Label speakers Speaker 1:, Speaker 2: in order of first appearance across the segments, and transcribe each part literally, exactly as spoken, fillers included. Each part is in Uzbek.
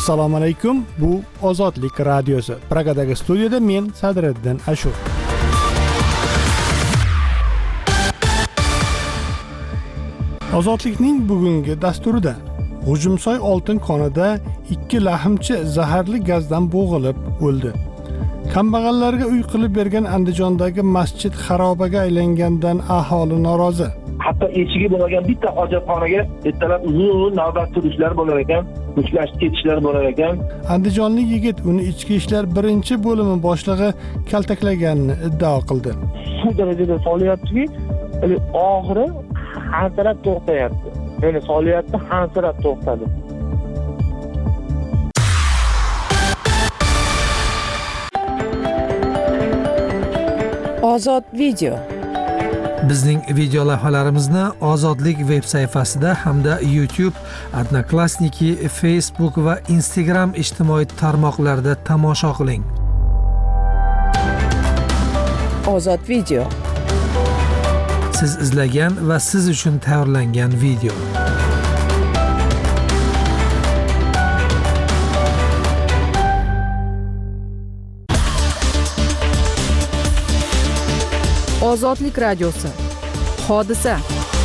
Speaker 1: Assalomu alaykum. Bu Ozodlik radiosi. Pragadagi studiyada men Sadriddin Ashur. Ozodlikning bugungi dasturida G'ujumsoy oltin konida ikki lahmchi zaharli gazdan bo'g'ilib o'ldi. Kambag'allarga uy qilib bergan Andijondagi masjid xarobaga aylangandan aholi norozi.
Speaker 2: Hatto eshigi bo'lmagan bitta hojatxonaga ertalab uzun navbat turishlar bo'lar ekan, mushlashib ketishlar bo'lar ekan.
Speaker 1: Andijonlik yigit uni ichki ishlar birinchi bo'limi boshlig'i kaltaklaganini iddao qildi.
Speaker 3: Shu darajada solyaptiki, oxiri hansirab to'xtayapti. Meni solyapti, hansirab to'xtadi.
Speaker 4: Ozod video.
Speaker 5: Bizning video lavhalarimizni Ozodlik veb sayfasida hamda YouTube, Odnoklassniki, Facebook va Instagram ijtimoiy tarmoqlarida tomosha qiling.
Speaker 4: Ozod video.
Speaker 5: Siz izlagan va siz uchun tayyorlangan video.
Speaker 4: Ozodlik radiosi. Hodisa.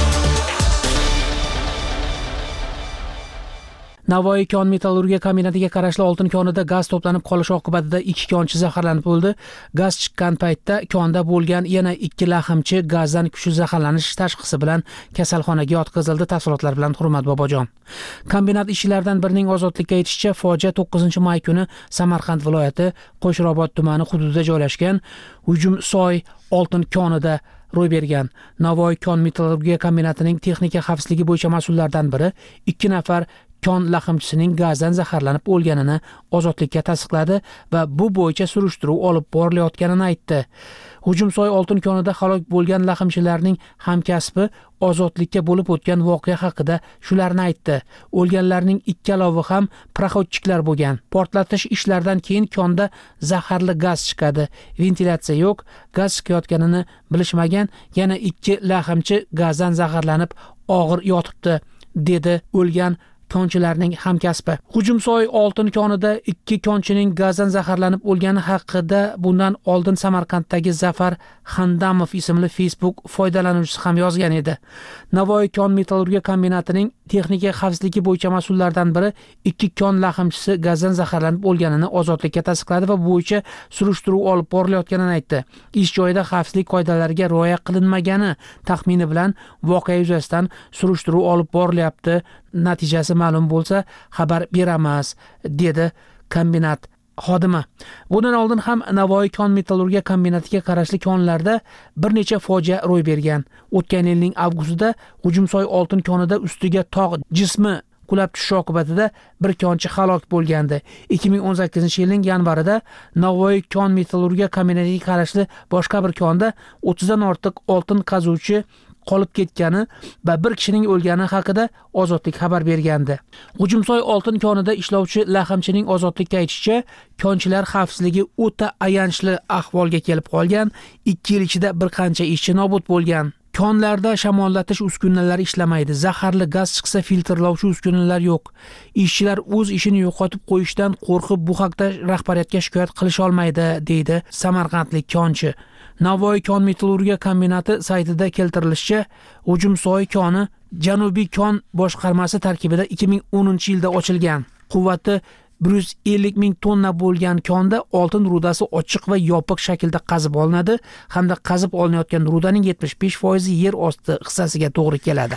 Speaker 4: Navoiy kon metallurgiya kombinatiga qarashli oltin konida gaz to'planib qolishi oqibatida ikki konchi zaharlanib o'ldi. Gaz chiqqan paytda konda bo'lgan yana ikki lahmchi gazdan kuchli zaharlanish tashxisi bilan kasalxonaga yotqizildi. Tafsilotlar bilan Hurmat Bobojon. Kombinat ishchilaridan birining Ozodlikka aytishicha, fojia to'qqizinchi may kuni Samarqand viloyati Qo'shrobod tumani hududida joylashgan Hujumsoy oltin konida ro'y bergan. Navoiy kon metallurgiya kombinatining texnika xavfsizligi bo'yicha mas'ullaridan biri ikki nafar kon lahmchisining gazdan zaharlanib o'lganini Ozodlikka tasdiqladi va bu bo'yicha surishtiruv olib borilayotganini aytdi. Hujumsoy oltin konida halok bo'lgan lahmchilarning hamkasbi Ozodlikka bo'lib o'tgan voqea haqida shularni aytdi. O'lganlarning ikkalovi ham proxodchiklar bo'lgan. Portlatish ishlaridan keyin konda zaharli gaz chiqadi. Ventilyatsiya yo'q, gaz chiqayotganini bilishmagan, yana ikki lahmchi gazdan zaharlanib og'ir yotibdi, dedi o'lgan konchilarning hamkasbi. Hujumsoy oltin konida ikki konchining gazdan zaharlanib o'lgani haqida bundan oldin Samarqanddagi Zafar Xandamov ismli Facebook foydalanuvchisi ham yozgan edi. Navoiy kon metallurgiya kombinatining texnika xavfsizligi bo'yicha mas'ullaridan biri ikki kon lahmchisi gazdan zaharlanib o'lganini Ozodlikka tasdiqladi va bu bo'yicha surishtiruv olib borilayotganini aytdi. Ish joyida xavfsizlik qoidalariga rioya qilinmagani taxmini bilan voqea yuzasidan surishtiruv olib borilyapti. Natijasi ma'lum bo'lsa xabar beramiz, dedi kombinat xodimi. Bundan oldin ham Navoiy kon metallurgiya kombinatiga qarashli konlarda bir necha fojia ro'y bergan. O'tgan yilning avgustida Hujumsoy oltin konida ustiga tog' jismi qulab tushishi oqibatida bir konchi halok bo'lgandi. ikki ming o'n sakkizinchi yilning yanvarida Navoiy kon metallurgiya kombinatiga qarashli boshqa bir konda o'ttizdan ortiq oltin qazuvchi qolib ketgani va bir kishining o'lgani haqida Ozodlik xabar bergandi. Hujumsoy oltin konida ishlovchi lahmchining Ozodlikka aytishicha, konchilar xavfsizligi o'ta ayanchli ahvolga kelib qolgan. ikki yil ichida bir qancha ishchi nobud bo'lgan. Konlarda shamollatish uskunalari ishlamaydi. Zaharli gaz chiqsa filtrlovchi uskunalar yo'q. Ishchilar o'z ishini yo'qotib qo'yishdan qo'rqib bu haqda rahbariyatga shikoyat qilisha olmaydi, deydi samarqandlik konchi. Navoiy kon metallurgiya kombinati saytida keltirilishicha, Hujumsoy koni Janubiy kon boshqarmasi tarkibida ikki ming o'ninchi yilda ochilgan. Quvvati bir yuz ellik ming tonna bo'lgan konda oltin rudasi ochiq va yopiq shaklda qazib olinadi hamda qazib olinayotgan rudaning yetmish besh foizi yer osti hissasiga to'g'ri keladi.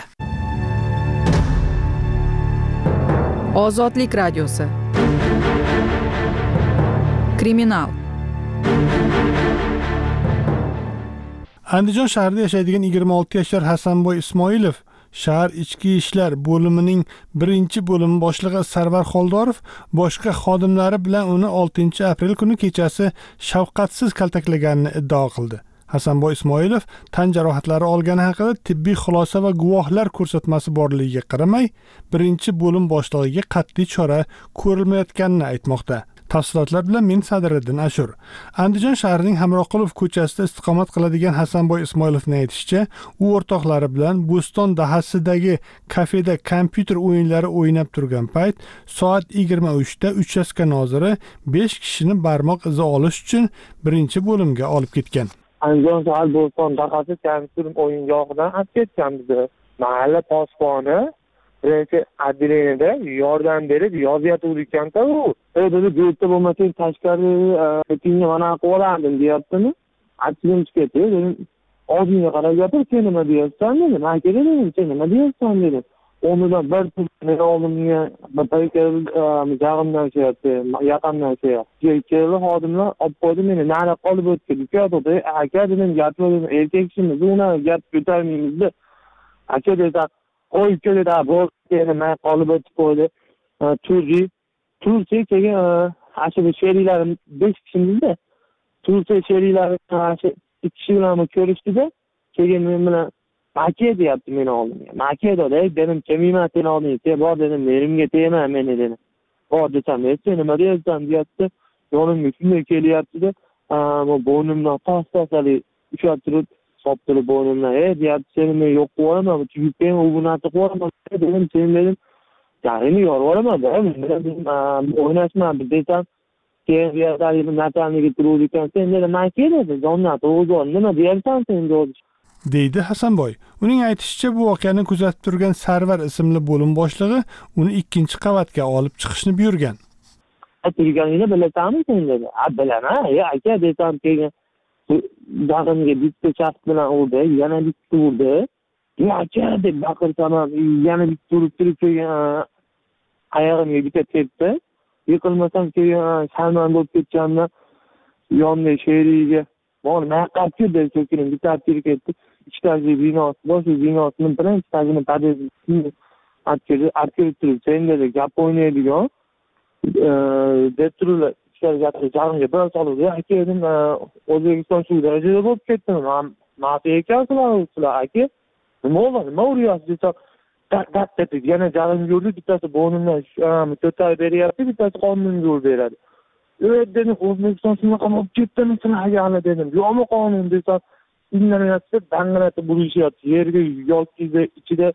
Speaker 4: Ozodlik radiosi. Kriminal.
Speaker 1: Andijon shahrida yashaydigan yigirma olti yashar Hasanboy Ismoilov shahar ichki ishlar bo'limining birinchi bo'limi boshlig'i Sarvar Xoldorov boshqa xodimlari bilan uni oltinchi aprel kuni kechasi shafqatsiz kaltaklaganini iddao qildi. Hasanboy Ismoilov tan jarohatlari olgani haqida tibbiy xulosa va guvohlar ko'rsatmasi borligiga qaramay, birinchi bo'lim boshlig'iga qat'iy chora ko'rilmayotganini aytmoqda. Tafsilotlar bilan men Sadiriddin Ashur. Andijon shahrining Hamroqulov ko'chasida istiqomat qiladigan Hasanboy Ismoilovning aytishicha, u o'rtoqlari bilan Bo'ston dahasidagi kafeda kompyuter o'yinlari o'ynab turgan payt soat yigirma uchda uchastka noziri besh kishini barmoq izi olish uchun birinchi bo'limga olib ketgan.
Speaker 3: Andijon shahar Bo'ston dahasi kompyuter o'yingohidan olib ketgan bizni. Mahalla posboni birinchi adrenida yordam berib yozyapti ekanda u. E dedi bu yerda bo'lmasang tashqari ketinga mana qilib olardim deyaptimi? Achchig'im chiqib ketdi. Dedim, oldinga qarab gapir, sen nima deyapsan dedim. Men keling, sen nima deyapsan dedim. Ondan bir meni oldimga bir paytga jag'imdan chiqyapti, yaqamdan chiqyapti. Ikkala xodimlar olib qo'ydi meni, nari qolib o'tdi. Dedi, aka dedim, gapirdim, erkak kishimiz, uni gap ko'tarmaymiz-da. Aka dedi, qo'yib keldi, bu yana men qolib o'tib qo'ydi. Turji, Turji keyin ashu sheriklar besh kishimizda. Turji sheriklar ashu ikki kishi bilan ko'rishdi-da, keyin men bilan Maka deyapti meni oldimga. Maka dedi, dedim, kimman seni oldingga? Sen bor dedim, yerimga tegma meni dedim. Bor desam, sen nima deyapsan deyapti. Yonimga shunday kelyapti-da, bu bo'ynimdan tas-tasali ushlab turib, soptirib bo'ynimdan, "Ey" deyapti, "Seni men yo'q qo'yaman, chigitdan u bu narsa qo'yaman" dedim, sen dedim, "Jarini yorib olaman, dedim, o'ynashma desam, keyin deyapti, "Natalniga turib ekan, sen dedim, Maka dedi, jonnat o'zi nima deyapsan sen" dedi.
Speaker 1: deydi Hasanboy. Uning aytishicha, bu voqeani kuzatib turgan Sarvar ismli bo'lim boshlig'i uni ikkinchi qavatga olib chiqishni buyurgan.
Speaker 3: "Turganingni bilasanmi sen" dedi. "Ha, bilaman, ey aka" desam, keyin dag'imga bitta shaft bilan urdi, yana bitta urdi. "Ey aka" deb baqirsam, yana bitta urib turib, keyin oyog'imga bitta tepdi. Yiqilmasam keyin sharman bo'lib ketganimda yonda sheriga "Bor, men qaytib deb so'kinim, bitta tirib ketdi. Ikkitasi binosi, bosh binosini birinchi tajini padezini atkirib, atkirib turib, sen dedi, gap o'ynaydigan deb turib, ikkitasi gapni jag'imga bir solib, aka dedim, O'zbekiston shu darajada bo'lib ketdimi? Ma'fi ekansizlar, sizlar aka. Nima bo'ldi? Nima uryapsiz desam, tak tak deb yana jag'imga urdi, bittasi bo'ynimdan ko'tarib beryapti, bittasi qonimga urib beradi. "Ey" dedim, "O'zbekiston shunaqa bo'lib ketdimi sizlarga hali" dedim. "Yo'qmi qonun" desam, indamay dang'alatib burishyapti. Yerga yoki ichida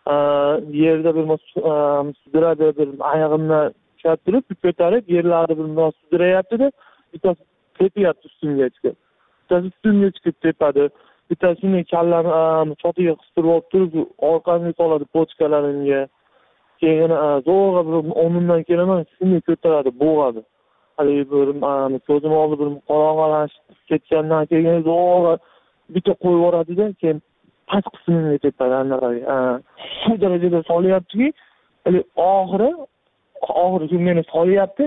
Speaker 3: yerda bir sudradi, bir oyog'imdan ushlab turib, ko'tarib yerlarni bir mos sudrayapti-da, bittasi tepyapti ustimga chiqib. Bittasi ustimga chiqib tepadi. Bittasi shunday kallarni chotiga qistirib olib turib, orqamga soladi pochkalarimga. Keyin zo'rg'a bir o'rnimdan kelaman, shunday ko'taradi, bo'g'adi. Hali bir ko'zim oldi bir qorong'ilashib ketgandan keyin zo'rg'a bitta qo'yib yuboradi-da, keyin past qismini tepadi anaqa. Shu darajada solyaptiki, hali oxiri oxiri meni solyapti,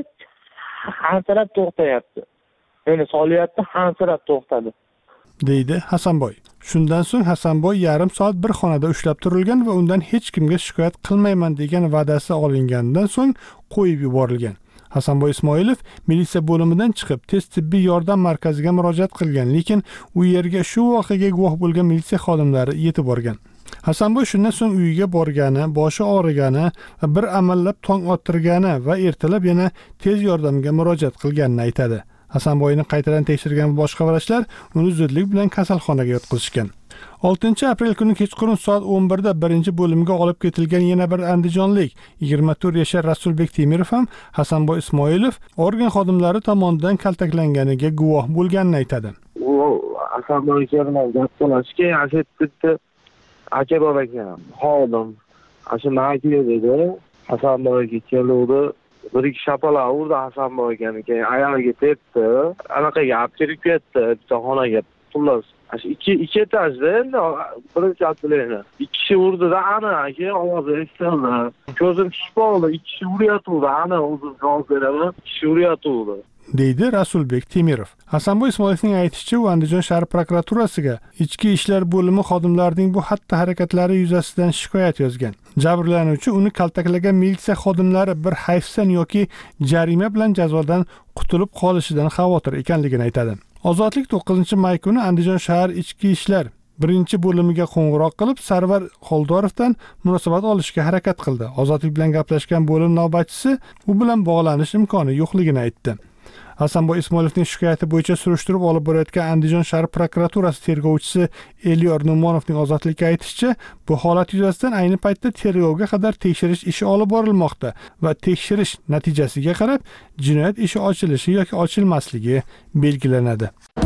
Speaker 3: hansirab to'xtayapti. Meni solyapti, hansirab to'xtadi,
Speaker 1: deydi Hasanboy. Shundan so'ng Hasanboy yarim soat bir xonada ushlab turilgan va undan hech kimga shikoyat qilmayman degan va'dasi olinganidan so'ng qo'yib yuborilgan. Hasanboy Ismoilov militsiya bo'limidan chiqib, tez tibbiy yordam markaziga murojaat qilgan, lekin u yerga shu voqeaga guvoh bo'lgan militsiya xodimlari yetib borgan. Hasanboy shundan so'ng uyiga borgani, boshi og'rigani va bir amallab tong ottirgani va ertalab yana tez yordamga murojaat qilganini aytadi. Hasanboyni qaytadan tekshirgan boshqa vrachlar uni zudlik bilan kasalxonaga yotqizishgan. oltinchi aprel kuni kechqurun soat o'n birda birinchi bo'limga olib ketilgan yana bir andijonlik yigirma to'rt yashar Rasulbek Temirov ham Hasanboy Ismoilov organ xodimlari tomonidan kaltaklanganiga guvoh bo'lganini aytadi.
Speaker 3: U Hasanboy bilan gap talashga ashadda aka bor ekan, xodim. Ashu naki dedi, Hasanboyga keldi. Bir ikki shapaloq urdi Hasanboyga, keyin oyog'iga tepdi. Anaqaga olib kirib ketdi, bitta xonaga. Xullas, ash ikki ikki etajda endi birinchi atleini. Ikki kishi urdida, ana aka ovozi eshitildi. Ko'zim tushib qoldi, ikki kishi uryapti, ana o'zi javob beraman, ikki kishi uryapti,
Speaker 1: deydi Rasulbek Temirov. Hasanboy Ismoilovning aytishicha, u Andijon shahar prokuraturasiga ichki ishlar bo'limi xodimlarining bu xatti-harakatlari yuzasidan shikoyat yozgan. Jabrlanuvchi uni kaltaklagan militsiya xodimlari bir hayfsan yoki jarima bilan jazodan qutulib qolishidan xavotir ekanligini aytadi. Ozodlik to'qqizinchi may kuni Andijon shahar ichki ishlar birinchi bo'limiga qo'ng'iroq qilib Sarvar Xoldorovdan munosabat olishga harakat qildi. Ozodlik bilan gaplashgan bo'lim navbatchisi u bilan bog'lanish imkoni yo'qligini aytdi. Hasanboy Ismoilovning shikoyati bo'yicha surishtirib olib borayotgan Andijon shahar prokuraturasi tergovchisi Elyor Numonovning ozodlikka aytishicha, bu holat yuzasidan ayni paytda tergovga qadar tekshirish ishi olib borilmoqda va tekshirish natijasiga qarab jinoyat ishi ochilishi yoki ochilmasligi belgilanadi.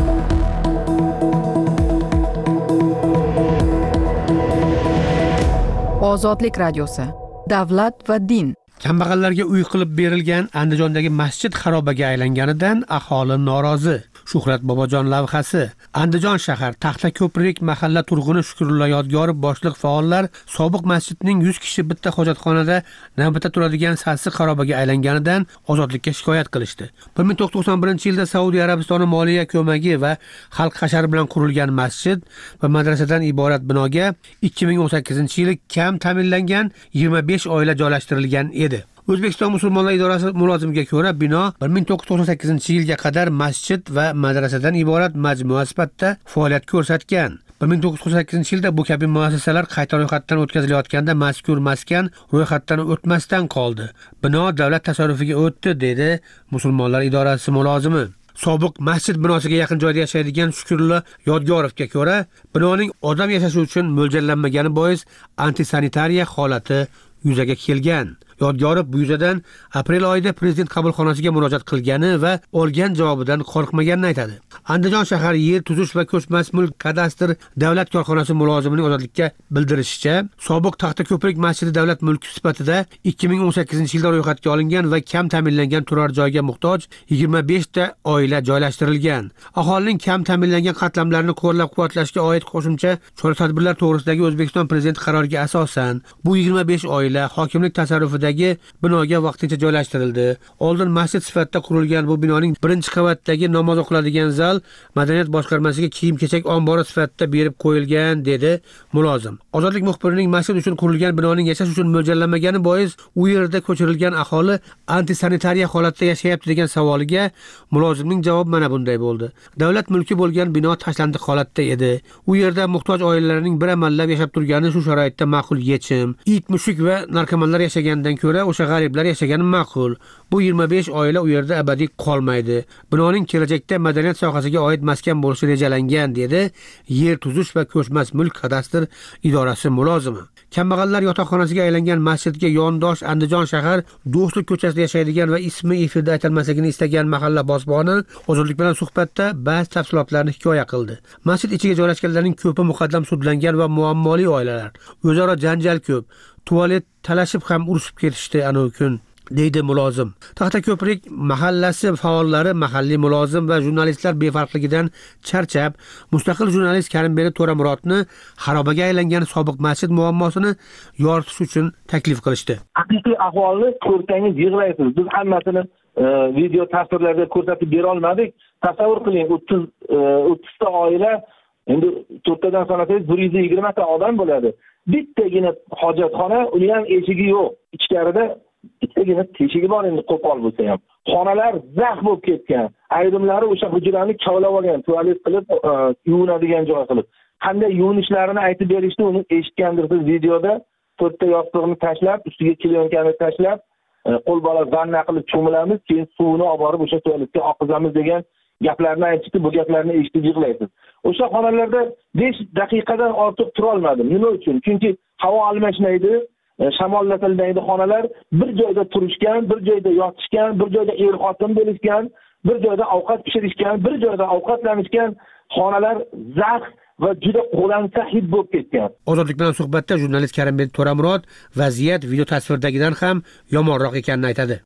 Speaker 6: Ozodlik radiosi. Davlat va din.
Speaker 7: Kambag'allarga uy qilib berilgan Andijondagi masjid xarobaga aylanganidan aholi norozi. Shuhrat Bobojon lavhasi. Andijon shahar Taxtako'prik mahalla turg'uni Shukrullo Yodgorov boshliq faollar sobiq masjidning yuz kishi bitta hojatxonada navbatda turadigan sassiq xarobaga aylanganidan ozodlikka shikoyat qilishdi. bir ming to'qqiz yuz to'qson birinchi yilda Saudiya Arabistoni moliya ko'magi va xalq hashari bilan qurilgan masjid va madrasadan iborat binoga ikki ming o'n sakkizinchi yili kam ta'minlangan yigirma besh oila joylashtirilgan edi. O'zbekiston musulmonlar idorasi mulozimiga ko'ra, bino bir ming to'qqiz yuz to'qson sakkizinchi yilga qadar masjid va madrasadan iborat majmua sifatida faoliyat ko'rsatgan. bir ming to'qqiz yuz to'qson sakkizinchi yilda bu kabi muassasalar qayta ro'yxatdan o'tkazilayotganda mazkur maskan ro'yxatdan o'tmasdan qoldi. Bino davlat tasarrufiga o'tdi, dedi musulmonlar idorasi mulozimi. Sobiq masjid binosiga yaqin joyda yashaydigan Shukrullo Yodgorovga ko'ra, binoning odam yashashi uchun mo'ljallanmagani bois antisanitariya holati yuzaga kelgan. Yodgorov bu yuzadan aprel oyida prezident qabulxonasiga murojaat qilgani va olgan javobidan qo'rqmaganini aytadi. Andijon shahar yer tuzish va ko'chmas mulk kadastr davlat korxonasi mulozimining ozodlikka bildirishicha, sobiq Taxtako'prik masjidi davlat mulki sifatida ikki ming o'n sakkizinchi yilda ro'yxatga olingan va kam ta'minlangan turar joyga muhtoj yigirma besh ta oila joylashtirilgan. Aholining kam ta'minlangan qatlamlarini qo'llab-quvvatlashga oid qo'shimcha chora-tadbirlar to'g'risidagi O'zbekiston prezidenti qaroriga asosan bu yigirma besh oila hokimlik tasarrufida binoga vaqtincha joylashtirildi. Oldin masjid sifatida qurilgan bu binoning birinchi qavatidagi namoz o'qiladigan zal madaniyat boshqarmasiga kiyim-kechak ombori sifatida berib qo'yilgan, dedi mulozim. Ozodlik muxbirining masjid uchun qurilgan binoning yashash uchun mo'ljallanmagani bois u yerda ko'chirilgan aholi antisanitariya holatda yashayapti degan savoliga mulozimning javobi mana bunday bo'ldi. Davlat mulki bo'lgan bino tashlandiq holatda edi. U yerda muhtoj oilalarning bir amallab yashab turgani shu sharoitda ma'qul yechim. It, mushuk va narkomanlar yashagandan ko'ra o'sha g'ariblar yashagani ma'qul. Bu yigirma besh oila u yerda abadiy qolmaydi. Binoning kelajakda madaniyat sohasiga oid maskan bo'lishi rejalangan, dedi yer tuzish va ko'chmas mulk kadastr idorasi mulozimi. Kambag'allar yotoqxonasiga aylangan masjidga yondosh Andijon shahar Do'stlik ko'chasida yashaydigan va ismi efirda aytilmasligini istagan mahalla posboni ozodlik bilan suhbatda ba'zi tafsilotlarni hikoya qildi. Masjid ichiga joylashganlarning ko'pi muqaddam sudlangan va muammoli oilalar. O'zaro janjal ko'p. Tualet talashib ham urushib ketishdi ana u kun, deydi mulozim. Taxtako'prik mahallasi faollari mahalliy mulozim va jurnalistlar befarqligidan charchab, mustaqil jurnalist Karimbek To'ramurodni xarobaga aylangan sobiq masjid muammosini yoritish uchun taklif qilishdi.
Speaker 2: Haqiqiy ahvolni ko'rsangiz yig'laysiz. Biz hammasini video tasvirlarda ko'rsatib bera olmadik. Tasavvur qiling, o'ttiz o'ttiz ta oila, endi to'rttadan sanasangiz bir yuz yigirma ta odam bo'ladi. Bittagina hojatxona, uni ham eshigi yo'q. Ichkarida bittagina teshigi bor, endi qo'pol bo'lsa ham. Xonalar zax bo'lib ketgan. Ayrimlari o'sha hujrani kavlab olgan, tualet qilib, yuvinadigan joy qilib. Qanday yuvinishlarini aytib berishdi, uni eshitgandirsiz videoda. To'rtta yostiqni tashlab, ustiga klyonkani tashlab, qo'l bola vanna qilib cho'milamiz, keyin suvni olib borib o'sha tualetga oqizamiz degan gaplarni aytishdi. Bu gaplarni eshitib yig'laysiz. O'sha xonalarda besh daqiqadan ortiq tura olmadim. Nima uchun? Chunki havo almashmaydi, shamollatilmaydi xonalar. Bir joyda turishgan, bir joyda yotishgan, bir joyda er-xotin bo'lishgan, bir joyda ovqat pishirishgan, bir joyda ovqatlanishgan xonalar zax va juda qo'lansa hid bo'lib ketgan.
Speaker 7: Ozodlik bilan suhbatda jurnalist Karimbek To'ramurod vaziyat video tasvirdagidan ham yomonroq ekanini aytadi.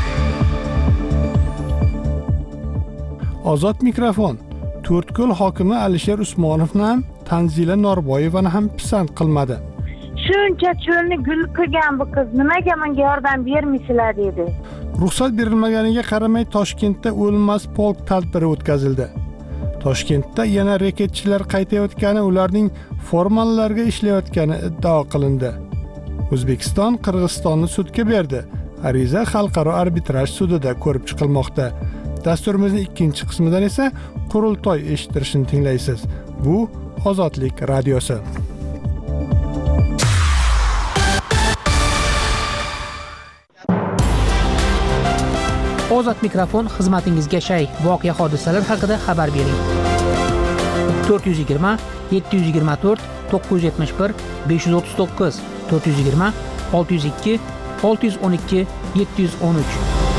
Speaker 1: Ozod mikrofon. To'rtko'l hokimi Alisher Usmonovni ham Tanzila Norboyevani ham pisand qilmadi.
Speaker 8: Shuncha cho'lni gul qilgan bu qiz nimaga menga yordam bermaysizlar dedi.
Speaker 1: Ruxsat berilmaganiga qaramay Toshkentda o'lmas polk tadbiri o'tkazildi. Toshkentda yana reketchilar qaytayotgani, ularning formallarga ishlayotgani iddao qilindi. O'zbekiston Qirg'izistonni sudga berdi. Ariza xalqaro arbitraj sudida ko'rib chiqilmoqda. Dasturimizning ikkinchi qismidan esa qurultoy eshittirishni tinglaysiz. Bu Ozodlik radiosi.
Speaker 4: Ozod mikrofon xizmatingizga shay. Voqea hodisalar haqida xabar bering. to'rt yuz yigirma yetti yuz yigirma to'rt to'qqiz yuz yetmish bir besh yuz o'ttiz to'qqiz to'rt yuz yigirma olti yuz ikki olti yuz o'n ikki yetti yuz o'n uch.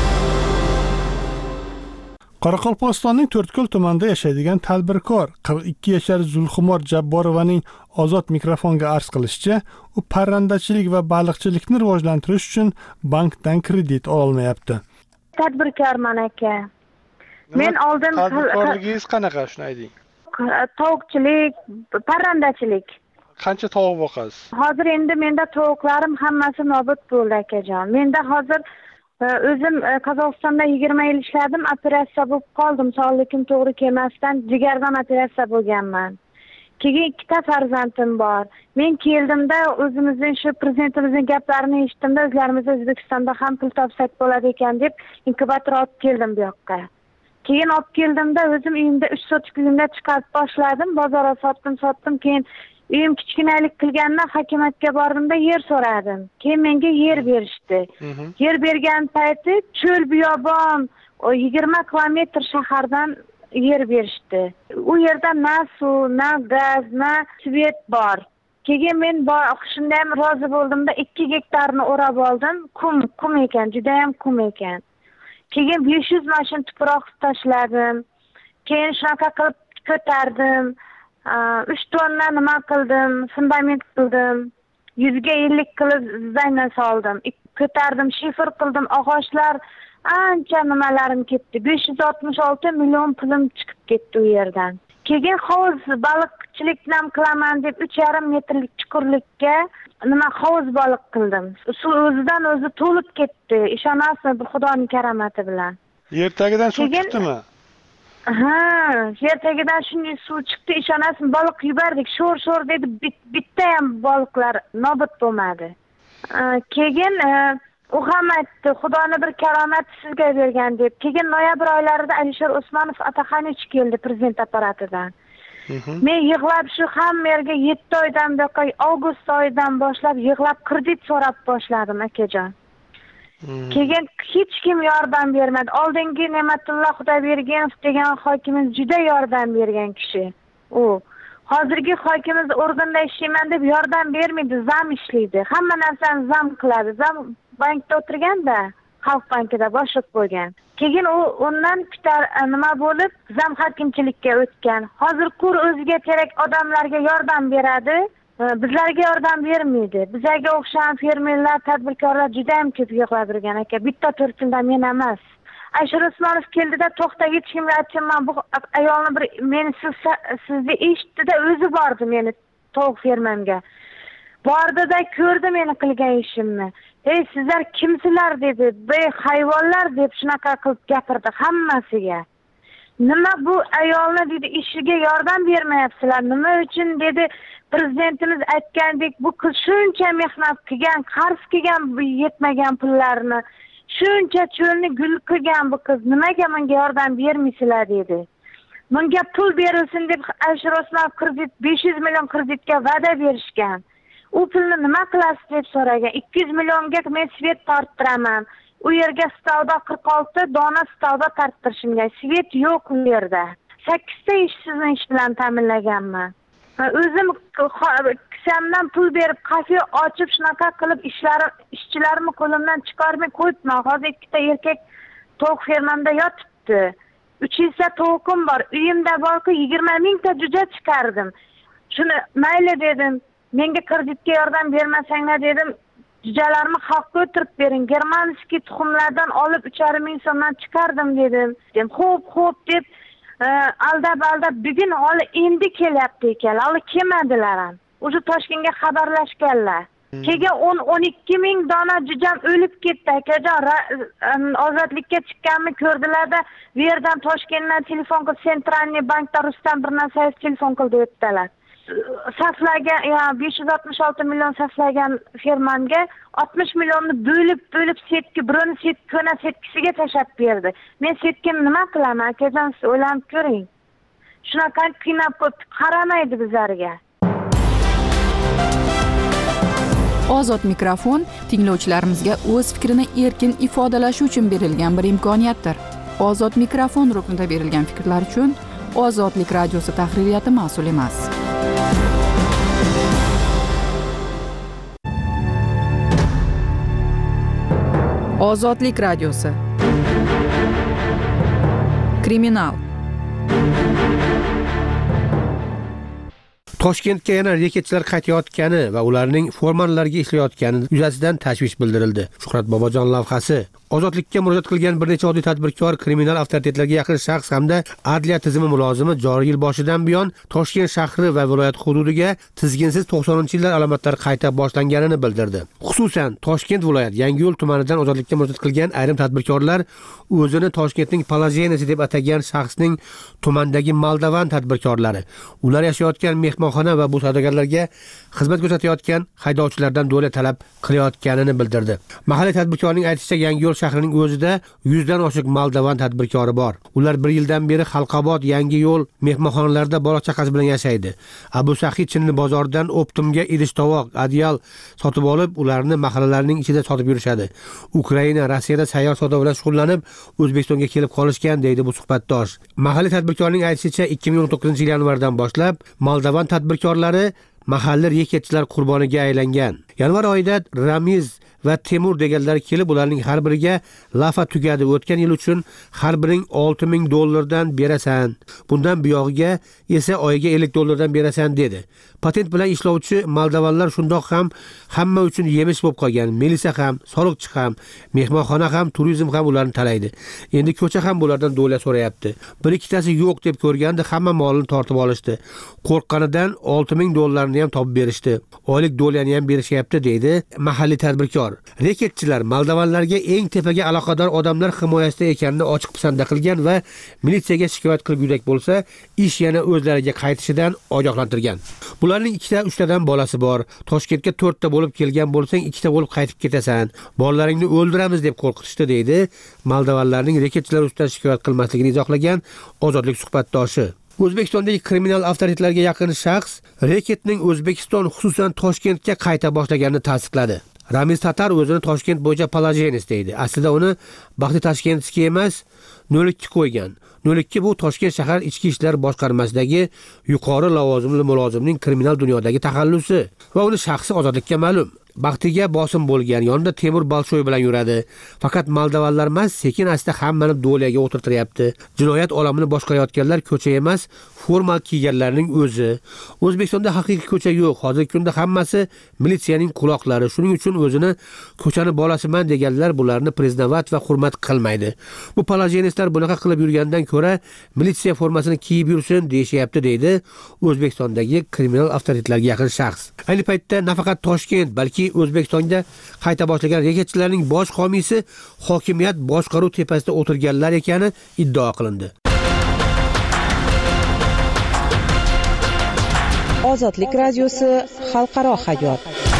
Speaker 1: Qoraqalpog'istonning To'rtko'l tumanida yashaydigan tadbirkor qirq ikki yashar Zulxumor Jabborovaning Ozod mikrofonga arz qilishicha, u parrandachilik va baliqchilikni rivojlantirish uchun bankdan kredit olmayapti.
Speaker 8: Tadbirkorman aka. Men oldin
Speaker 9: tadbirkorligingiz qanaqa, shuni ayting.
Speaker 8: Tovuqchilik, parrandachilik.
Speaker 9: Qancha tovuq boqasiz?
Speaker 8: Hozir endi menda tovuqlarim hammasi nobud bo'ldi akajon. Menda hozir o'zim Qozog'istonda yigirma yil ishladim, operatsiya bo'lib qoldim. Sog'ligim to'g'ri kelmasdan jigardan operatsiya bo'lganman. Keyin ikkita farzandim bor. Men keldimda o'zimizning shu prezidentimizning gaplarini eshitdimda, o'zlarimiz O'zbekistonda ham pul topsak bo'ladi ekan deb inkubator olib keldim bu yoqqa. Keyin olib keldimda o'zim uyimda uch sotik uyimda chiqarib boshladim, bozorga sotdim, sotdim. Keyin uyim kichkinalik qilganda hakimatga bordimda yer so'radim. Keyin menga yer berishdi. Yer bergan payti cho'l biyobon, o yigirma kilometr shahardan yer berishdi. U yerda na suv, na gaz, na svet bor. Keyin men shunda ham rozi bo'ldimda ikki gektarni o'rab oldim. Kum, kum ekan, juda ham kum ekan. Keyin besh yuz mashin tuproq tashladim. Keyin shunaqa qilib ko'tardim. uch tonna nima qildim, fundament qildim. yuz ga ellik qilib zayna soldim. Ko'tardim, shifer qildim, og'ochlar ancha nimalarim ketdi. besh yuz oltmish olti million pulim chiqib ketdi u yerdan. Keyin hovuz baliqchilik bilan qilaman deb uch yarim metrlik chuqurlikka nima hovuz baliq qildim. Suv o'zidan o'zi to'lib ketdi. Ishonasizmi, bu Xudoning karomati bilan.
Speaker 9: Yer tagidan suv chiqdimi?
Speaker 8: Ha, yer tagidan shunday suv chiqdi, ishonasizmi, baliq yubordik, sho'r-sho'r dedi, bitta ham baliqlar nobud bo'lmadi. Keyin u ham aytdi, Xudoning bir karomati sizga bergan deb. Keyin noyabr oylarida Alisher Usmonov Ataxonich keldi prezident apparatidan. Men yig'lab shu hamma yerga yetti oydan beri avgust oyidan boshlab yig'lab kredit so'rab boshladim akajon. Keyin hech kim yordam bermadi. Oldingi Ne'matullo Xudoybergenov degan hokimimiz juda yordam bergan kishi. U hozirgi hokimimiz organda ishlayman deb yordam bermaydi, zam ishlaydi. Hamma narsani zam qiladi. Zam bankda o'tirganda, Xalq bankida boshliq bo'lgan. Keyin u undan bitta nima bo'lib, zam hokimchilikka o'tgan. Hozir kur o'ziga kerak odamlarga yordam beradi. Bizlarga yordam bermaydi. Bizlarga o'xshagan fermerlar, tadbirkorlar juda ham ko'p yig'lab yurgan aka. Bitta to'rt yilda men emas. Alisher Usmonov keldida to'xta, hech kimga aytmayman, bu ayolni bir meni siz sizni eshitdi-da, o'zi bordi meni tovuq fermamga. Bordida ko'rdi meni qilgan ishimni. "Ey, sizlar kimsizlar?" dedi. "Bey, hayvonlar" deb shunaqa qilib gapirdi hammasiga. "Nima bu ayolni dedi, ishiga yordam bermayapsizlar? Nima uchun?" dedi. Prezidentimiz aytgandek, bu qiz shuncha mehnat qilgan, qarz qilgan bu yetmagan pullarni, shuncha cho'lni gul qilgan bu qiz, nimaga menga yordam bermaysizlar dedi. Menga pul berilsin deb Alisher Usmonov kredit besh yuz million kreditga va'da berishgan. U pulni nima qilasiz deb so'ragan. ikki yuz millionga men svet torttiraman. U yerga stavda qirq olti dona stavda torttirishimga. Svet yo'q u yerda. sakkizta ishsizni ish bilan ta'minlaganman. O'zim kisamdan pul berib, kafe ochib, shunaqa qilib ishlarim, ishchilarimni qo'limdan chiqarmay qo'yibman. Hozir ikkita erkak tovuq fermamda yotibdi. uch yuzta tovuqim bor. Uyimda borku yigirma mingta jo'ja chiqardim. Shuni mayli dedim. Menga kreditga yordam bermasanglar dedim. Jo'jalarni xalqqa o'tirib bering. Germanskiy tuxumlardan olib uch yarim ming so'mdan chiqardim dedim. Dem, "Xo'p, xo'p" deb aldab aldab bugun hali endi kelyapti ekan. Hali kelmadilar ham. O'sha Toshkentga xabarlashganlar. Keyin o'n o'n ikki ming dona jo'jam o'lib ketdi akajon. Ozodlikka chiqqanimni ko'rdilarda, bu yerdan Toshkentdan telefon qilib, Sentralniy bankda Rustam bir narsayev telefon qildi debdilar. Saflagan, ya besh yuz oltmish olti million saflagan fermamga oltmish millionni bo'lib bo'lib setki, birini set ko'na setkisiga tashab berdi. Men setkimni nima qilaman akajon, siz o'ylanib ko'ring. shunaqa qiynab qo'yibdi, qaramaydi bizlarga.
Speaker 6: Ozod mikrofon tinglovchilarimizga o'z fikrini erkin ifodalashi uchun berilgan bir imkoniyatdir. Ozod mikrofon ruknida berilgan fikrlar uchun Ozodlik radiosi tahririyati mas'ul emas. Ozodlik radiosi. Kriminal.
Speaker 7: Toshkentga yana reketchilar qaytayotgani va ularning formanlarga ishlayotgani yuzasidan tashvish bildirildi. Shuhrat Bobojon lavhasi. Ozodlikka murojaat qilgan bir necha oddiy tadbirkor, kriminal avtoritetlarga yaqin shaxs hamda adliya tizimi mulozimi joriy yil boshidan buyon Toshkent shahri va viloyat hududiga tizginsiz to'qsoninchi yillar alomatlari qayta boshlanganini bildirdi. Xususan, Toshkent viloyat Yangiyo'l tumanidan ozodlikka murojaat qilgan ayrim tadbirkorlar o'zini Toshkentning Palajenesi deb atagan shaxsning tumandagi Moldovan tadbirkorlari, ular yashayotgan mehmonxona va bu savdogarlarga xizmat ko'rsatayotgan haydovchilardan do'la talab qilayotganini bildirdi. Mahalliy tadbirkorning aytishicha, Yangiyo'l shahrining o'zida yuzdan oshiq Moldovan tadbirkori bor. Ular bir yildan beri Xalqobod, Yangiyo'l mehmonxonalarida bola chaqasi bilan yashaydi. Abu Saxiy Chinni bozoridan Optimga idish-tovoq, adyal sotib olib, ularni mahallalarning ichida sotib yurishadi. Ukraina, Rossiyada sayyor savdo bilan shug'ullanib, O'zbekistonga kelib qolishgan, deydi bu suhbatdosh. Mahalliy tadbirkorning aytishicha, ikki ming o'n to'qqizinchi yil yanvardan boshlab Moldovan tadbirkorlari mahalliy reketchilar qurboniga aylangan. Yanvar oyida Ramiz va Temur deganlar kelib, ularning har biriga lafa tugadi. O'tgan yil uchun har biring olti ming dollardan berasan. Bundan buyog'iga esa oyiga ellik dollardan berasan dedi. Patent bilan ishlovchi Moldavanlar shundoq ham hamma uchun yemish bo'lib qolgan. Milisa ham, soliqchi ham, mehmonxona ham, turizm ham ularni talaydi. Endi ko'cha ham bulardan do'la so'rayapti. Bir ikkitasi yo'q deb ko'rganda hamma molini tortib olishdi. Qo'rqqanidan olti ming dollarni ham topib berishdi. Oylik do'lani ham berishyapti, deydi mahalliy tadbirkor. Reketchilar Moldavanlarga eng tepaga aloqador odamlar himoyasida ekanini ochiq pisanda qilgan va militsiyaga shikoyat qilgudak bo'lsa, ish yana o'zlariga qaytishidan ogohlantirgan. Bularning ikkita uchtadan bolasi bor. Toshkentga to'rtta bo'lib kelgan bo'lsang, ikkita bo'lib qaytib ketasan. Bolalaringni o'ldiramiz deb qo'rqitishdi, deydi Moldavanlarning reketchilar ustidan shikoyat qilmasligini izohlagan Ozodlik suhbatdoshi. O'zbekistondagi kriminal avtoritetlarga yaqin shaxs reketning O'zbekiston, xususan Toshkentga qayta boshlaganini tasdiqladi. Ramiz Tatar o'zini Toshkent bo'yicha Palajenis deydi. Aslida uni Baxti Tashkentskiy emas, nol ikki qo'ygan. nol ikki bu Toshkent shahar ichki ishlar boshqarmasidagi yuqori lavozimli mulozimning kriminal dunyodagi taxallusi va uni shaxsi ozodlikka ma'lum. Baxtiga bosim bo'lgan, yonida Temur Balshoy bilan yuradi. Faqat Moldavanlar emas, sekin asta hammani do'laga o'tirtiryapti. Jinoyat olamini boshqarayotganlar ko'cha emas, formal kiyganlarning o'zi. O'zbekistonda haqiqiy ko'cha yo'q. Hozirgi kunda hammasi militsiyaning quloqlari. Shuning uchun o'zini ko'chani bolasiman deganlar bularni prezident va hurmat qilmaydi. Bu palajenistlar bunaqa qilib yurgandan ko'ra militsiya formasini kiyib yursin deyishyapti, deydi O'zbekistondagi kriminal avtoritetlarga yaqin shaxs. Ayni paytda nafaqat Toshkent, balki O'zbekistonda qayta boshlagan reketchilarning bosh homiysi hokimiyat boshqaruv tepasida o'tirganlar ekani iddao qilindi.
Speaker 10: Ozodlik radiosi xalqaro hayot.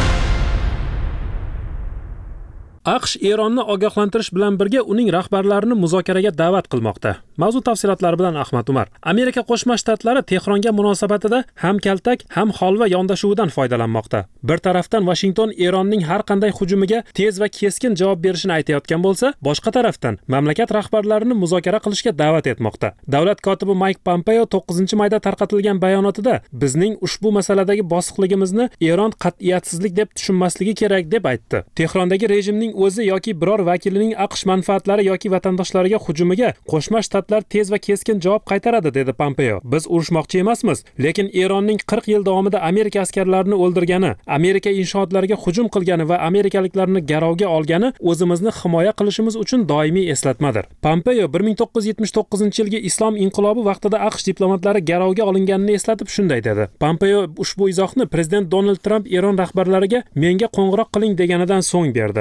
Speaker 11: AQSh Eronni ogohlantirish bilan birga uning rahbarlarini muzokaraga da'vat qilmoqda. Mavzu tafsilotlari bilan Ahmad Umar. Amerika Qo'shma Shtatlari Tehronga munosabatida ham kaltak, ham holva yondashuvidan foydalanmoqda. Bir tarafdan Washington Eronning har qanday hujumiga tez va keskin javob berishini aytayotgan bo'lsa, boshqa tarafdan mamlakat rahbarlarini muzokara qilishga da'vat etmoqda. Davlat kotibi Mike Pompeo to'qqizinchi mayda tarqatilgan bayonotida bizning ushbu masaladagi bosiqligimizni Eron qat'iyatsizlik deb tushunmasligi kerak deb aytdi. Tehrondagi rejimning o'zi yoki biror vakilining AQSh manfaatlari yoki vatandoshlariga hujumiga Qo'shma Shtatlar tez va keskin javob qaytaradi, dedi Pompeo. Biz urushmoqchi emasmiz, lekin Eronning qirq yil davomida Amerika askarlarini o'ldirgani, Amerika inshootlariga hujum qilgani va amerikaliklarni garovga olgani o'zimizni himoya qilishimiz uchun doimiy eslatmadir. Pompeo bir ming to'qqiz yuz yetmish to'qqizinchi yilgi islom inqilobi vaqtida AQSh diplomatlari garovga olinganini eslatib shunday dedi. Pompeo ushbu izohni prezident Donald Trump Eron rahbarlariga menga qo'ng'iroq qiling deganidan so'ng berdi. Eron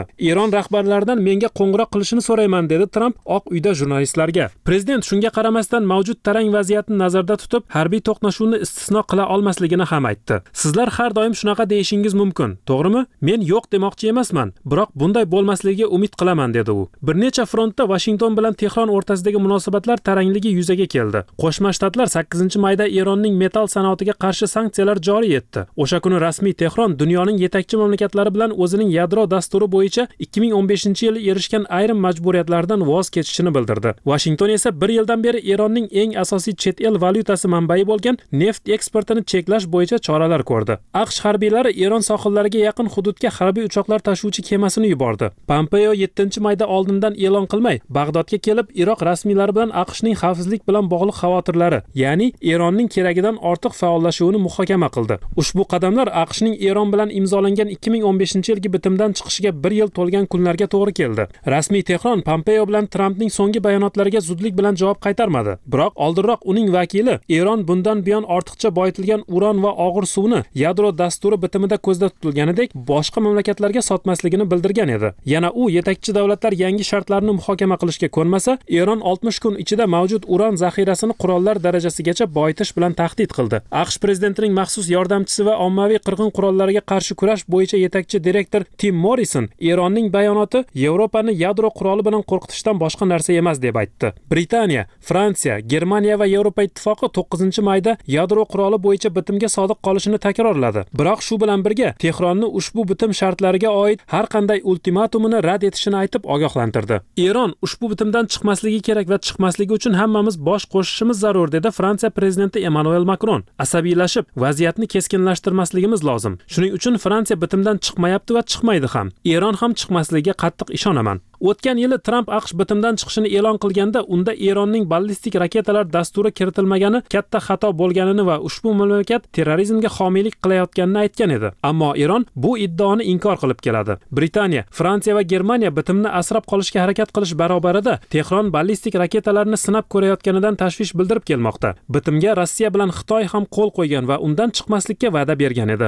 Speaker 11: Eron rahbarlaridan menga qo'ng'iroq qilishini so'rayman, dedi Tramp Oq uyda jurnalistlarga. Prezident shunga qaramasdan mavjud tarang vaziyatni nazarda tutib, harbiy to'qnashuvni istisno qila olmasligini ham aytdi. Sizlar har doim shunaqa deyishingiz mumkin, to'g'rimi? Men yo'q demoqchi emasman, biroq bunday bo'lmasligiga umid qilaman, dedi u. Bir necha frontda Washington bilan Tehron o'rtasidagi munosabatlar tarangligi yuzaga keldi. Qo'shma Shtatlar sakkizinchi mayda Eronning metall sanoatiga qarshi sanksiyalar joriy etdi. O'sha kuni rasmiy Tehron dunyoning yetakchi mamlakatlari bilan o'zining yadro dasturi bo'yicha ikki ming o'n beshinchi yili erishgan ayrim majburiyatlardan voz kechishini bildirdi. Washington esa bir yildan beri Eronning eng asosiy chet el valyutasi manbai bo'lgan neft eksportini cheklash bo'yicha choralar ko'rdi. AQSh harbiylari Eron sohillariga yaqin hududga harbiy uchoqlar tashuvchi kemasini yubordi. Pompeo yettinchi mayda oldindan e'lon qilmay, Bag'dodga kelib, Iroq rasmiylari bilan AQShning xavfsizlik bilan bog'liq xavotirlari, ya'ni Eronning keragidan ortiq faollashuvini muhokama qildi. Ushbu qadamlar AQShning Eron bilan imzolangan ikki ming o'n beshinchi yilgi bitimdan chiqishiga bir yil to'lgan kunlarga to'g'ri keldi. Rasmiy Tehron Pompeo bilan Trampning so'nggi bayonotlariga zudlik bilan javob qaytarmadi. Biroq oldinroq uning vakili Eron bundan buyon ortiqcha boyitilgan uran va og'ir suvni yadro dasturi bitimida ko'zda tutilganidek boshqa mamlakatlarga sotmasligini bildirgan edi. Yana u yetakchi davlatlar yangi shartlarni muhokama qilishga ko'nmasa, Eron oltmish kun ichida mavjud uran zaxirasini qurollar darajasigacha boyitish bilan tahdid qildi. AQSh prezidentining maxsus yordamchisi va ommaviy qirg'in qurollariga qarshi kurash bo'yicha yetakchi direktor Tim Morrison Eronning bayonoti Yevropani yadro quroli bilan qo'rqitishdan boshqa narsa emas deb aytdi. Britaniya, Fransiya, Germaniya va Yevropa ittifoqi to'qqizinchi mayda yadro quroli bo'yicha bitimga sodiq qolishini takrorladi. Biroq shu bilan birga Tehronni ushbu bitim shartlariga oid har qanday ultimatumini rad etishini aytib ogohlantirdi. Eron ushbu bitimdan chiqmasligi kerak va chiqmasligi uchun hammamiz bosh qo'shishimiz zarur, dedi Fransiya prezidenti Emmanuel Macron. Asabiylashib, vaziyatni keskinlashtirmasligimiz lozim. Shuning uchun Fransiya bitimdan chiqmayapti va chiqmaydi ham. Eron ham chiqmasligiga qattiq ishonaman. O'tgan yili Tramp AQSh bitimdan chiqishini e'lon qilganda, unda Eronning ballistik raketalar dasturi kiritilmagani katta xato bo'lganini va ushbu mamlakat terrorizmga homiylik qilayotganini aytgan edi. Ammo Eron bu iddaoni inkor qilib keladi. Britaniya, Fransiya va Germaniya bitimni asrab qolishga harakat qilish barobarida Tehron ballistik raketalarni sinab ko'rayotganidan tashvish bildirib kelmoqda. Bitimga Rossiya bilan Xitoy ham qo'l qo'ygan va undan chiqmaslikka va'da bergan edi.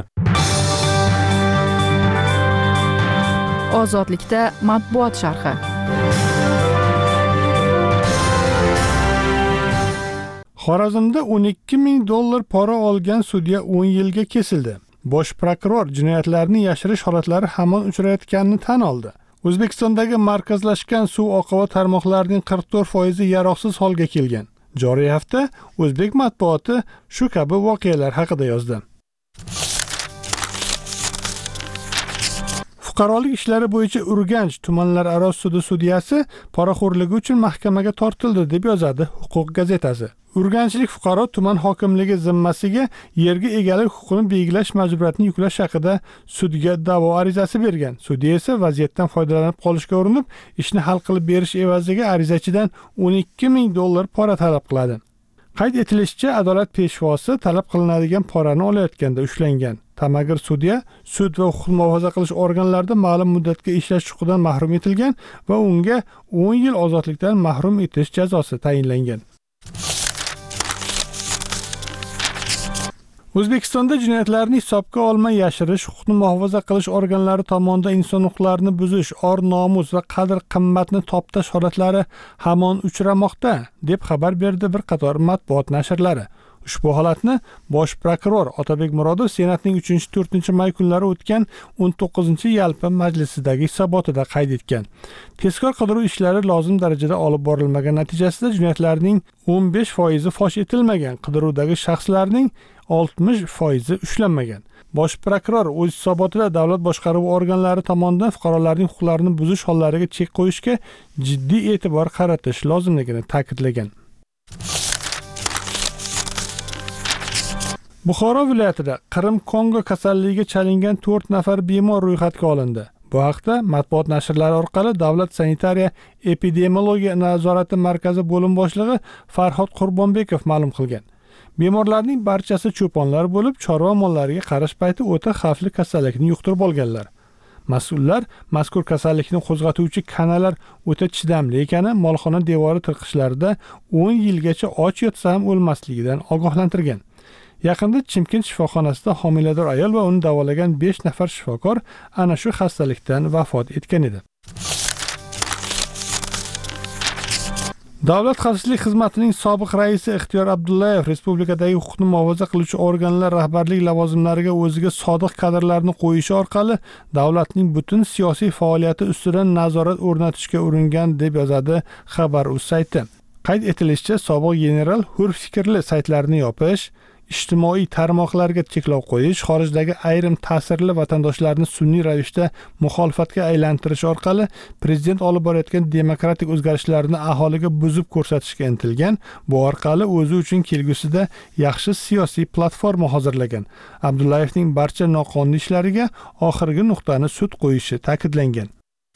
Speaker 6: Ozodlikda matbuot sharhi.
Speaker 1: Xorazmda o'n ikki ming dollar pora olgan sudya o'n yilga kesildi. Bosh prokuror jinoyatlarni yashirish holatlari hamon uchrayotganini tan oldi. O'zbekistondagi markazlashgan suv oqova tarmoqlarining qirq to'rt foizi yaroqsiz holga kelgan. Joriy hafta o'zbek matbuoti shu kabi voqealar haqida yozdi. Fuqarolik ishlari bo'yicha Urganch tumanlararo sudi sudyasi poraxo'rligi uchun mahkamaga tortildi deb yozadi Huquq gazetasi. Urganchlik fuqaro tuman hokimligi zimmasiga yerga egalik huquqini belgilash majburiyatini yuklash haqida sudga da'vo arizasi bergan. Sudya esa vaziyatdan foydalanib qolishga urinib, ishni hal qilib berish evaziga arizachidan o'n ikki ming dollar pora talab qiladi. Qayd etilishicha, adolat peshvosi talab qilinadigan porani olayotganda ushlangan. Tamagir sudya sud va huquq muhofaza qilish organlarida ma'lum muddatga ishlash huquqidan mahrum etilgan va unga o'n yil ozodlikdan mahrum etish jazosi tayinlangan. O'zbekistonda jinoyatlarni hisobga olmay yashirish, huquqni muhofaza qilish organlari tomonidan inson huquqlarini buzish, or nomus va qadr-qimmatni toptash holatlari hamon uchramoqda, deb xabar berdi bir qator matbuot nashrlari. Ushbu holatni bosh prokuror Otabek Murodov Senatning uchinchi to'rtinchi may kunlari o'tgan o'n to'qqizinchi yalpi majlisidagi hisobotida qayd etgan. Tezkor qidiruv ishlari lozim darajada olib borilmagan natijasida jinoyatlarning o'n besh foizi fosh etilmagan, qidiruvdagi shaxslarning oltmish foizi ushlanmagan. Bosh prokuror o'z hisobotida davlat boshqaruvi organlari tomonidan fuqarolarning huquqlarini buzish hollariga chek qo'yishga jiddiy e'tibor qaratish lozimligini ta'kidlagan. Buxoro viloyatida Qirim-Kongo kasalligiga chalingan to'rt nafar bemor ro'yxatga olindi. Bu haqda matbuot nashrlari orqali Davlat sanitariya epidemiologiya nazorati markazi bo'lim boshlig'i Farhod Qurbonbekov ma'lum qilgan. Bemorlarning barchasi cho'ponlar bo'lib, chorva mollariga qarash payti o'ta xavfli kasallikni yuqtirib olganlar. Mas'ullar mazkur kasallikni qo'zg'atuvchi kanalar o'ta chidamli ekani, molxona devori tirqishlarida o'n yilgacha och yotsa ham o'lmasligidan ogohlantirgan. Yaqinda Chimkent shifoxonasida homilador ayol va uni davolagan besh nafar shifokor ana shu xastalikdan vafot etgan edi. Davlat xavfsizlik xizmatining sobiq raisi Ixtiyor Abdullayev respublikadagi huquqni muhofaza qiluvchi organlar rahbarlik lavozimlariga o'ziga sodiq kadrlarni qo'yishi orqali davlatning butun siyosiy faoliyati ustidan nazorat o'rnatishga uringan deb yozadi Xabar.uz sayti. Qayd etilishicha, sobiq general hur fikrli saytlarni yopish, ijtimoiy tarmoqlarga cheklov qo'yish, xorijdagi ayrim ta'sirli vatandoshlarni sun'iy ravishda muxolifatga aylantirish orqali prezident olib borayotgan demokratik o'zgarishlarni aholiga buzib ko'rsatishga intilgan, bu orqali o'zi uchun kelgusida yaxshi siyosiy platforma hozirlagan. Abdullayevning barcha noqonuniy ishlariga oxirgi nuqtani sud qo'yishi ta'kidlangan.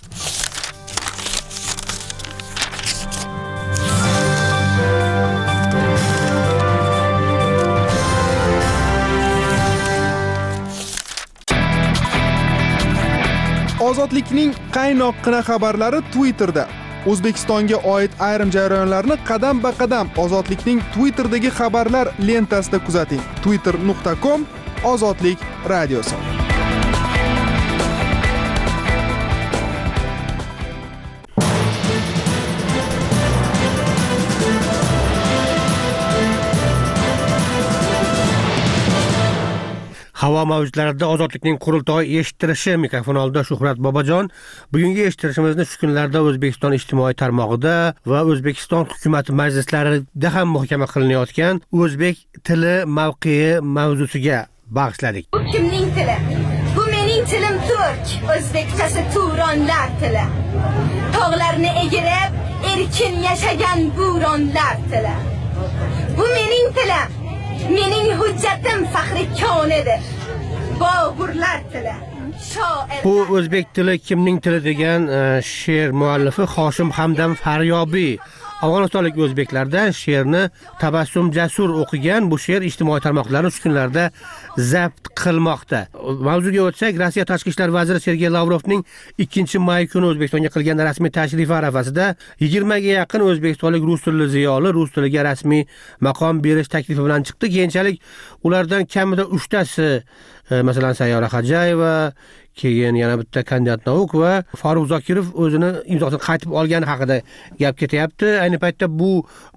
Speaker 12: Ozodlikning qaynoqqina xabarlari Twitterda. O'zbekistonga oid ayrim jarayonlarni qadam-ba-qadam Ozodlikning Twitterdagi xabarlar lentasida kuzating. twitter nuqta com Ozodlik radiosi.
Speaker 7: Havo mavjlarida ozodlikning qurultoyi eshittirishi mikrofon oldida Shuhrat Bobojon. Bugungi eshittirishimizni shu kunlarda O'zbekiston ijtimoiy tarmog'ida va O'zbekiston hukumat majlislarida ham muhokama qilinayotgan o'zbek tili mavqei mavzusiga bag'ishladik.
Speaker 13: Bu kimning tili? Bu mening tilim turk. O'zbekchasi turonlar tili. Tog'larni egirib, erkin yashagan bo'ronlar tili. Bu mening tilim. Mening hujjatim faxri konidir. Bog'urlar tili.
Speaker 7: Bu o'zbek tili kimning tili degan she'r muallifi Hoshim Hamdam Faryobiy Afg'onistonlik o'zbeklardan she'rni Tabassum Jasur o'qigan. Bu she'r ijtimoiy tarmoqlarni shu kunlarda zabt qilmoqda. Mavzuga o'tsak, Rossiya tashqi ishlar vaziri Sergey Lavrovning ikkinchi may kuni O'zbekistonga qilgan rasmiy tashrifi arafasida yigirmaga yaqin o'zbekistonlik rus tilli ziyoli rus tiliga rasmiy maqom berish taklifi bilan chiqdi. Keyinchalik ulardan kamida uchtasi, masalan Sayyora Xajayeva, keyin yana bitta kandidat nauk va Faruq Zokirov o'zini imzosini qaytib olgani haqida gap ketyapti. Ayni paytda bu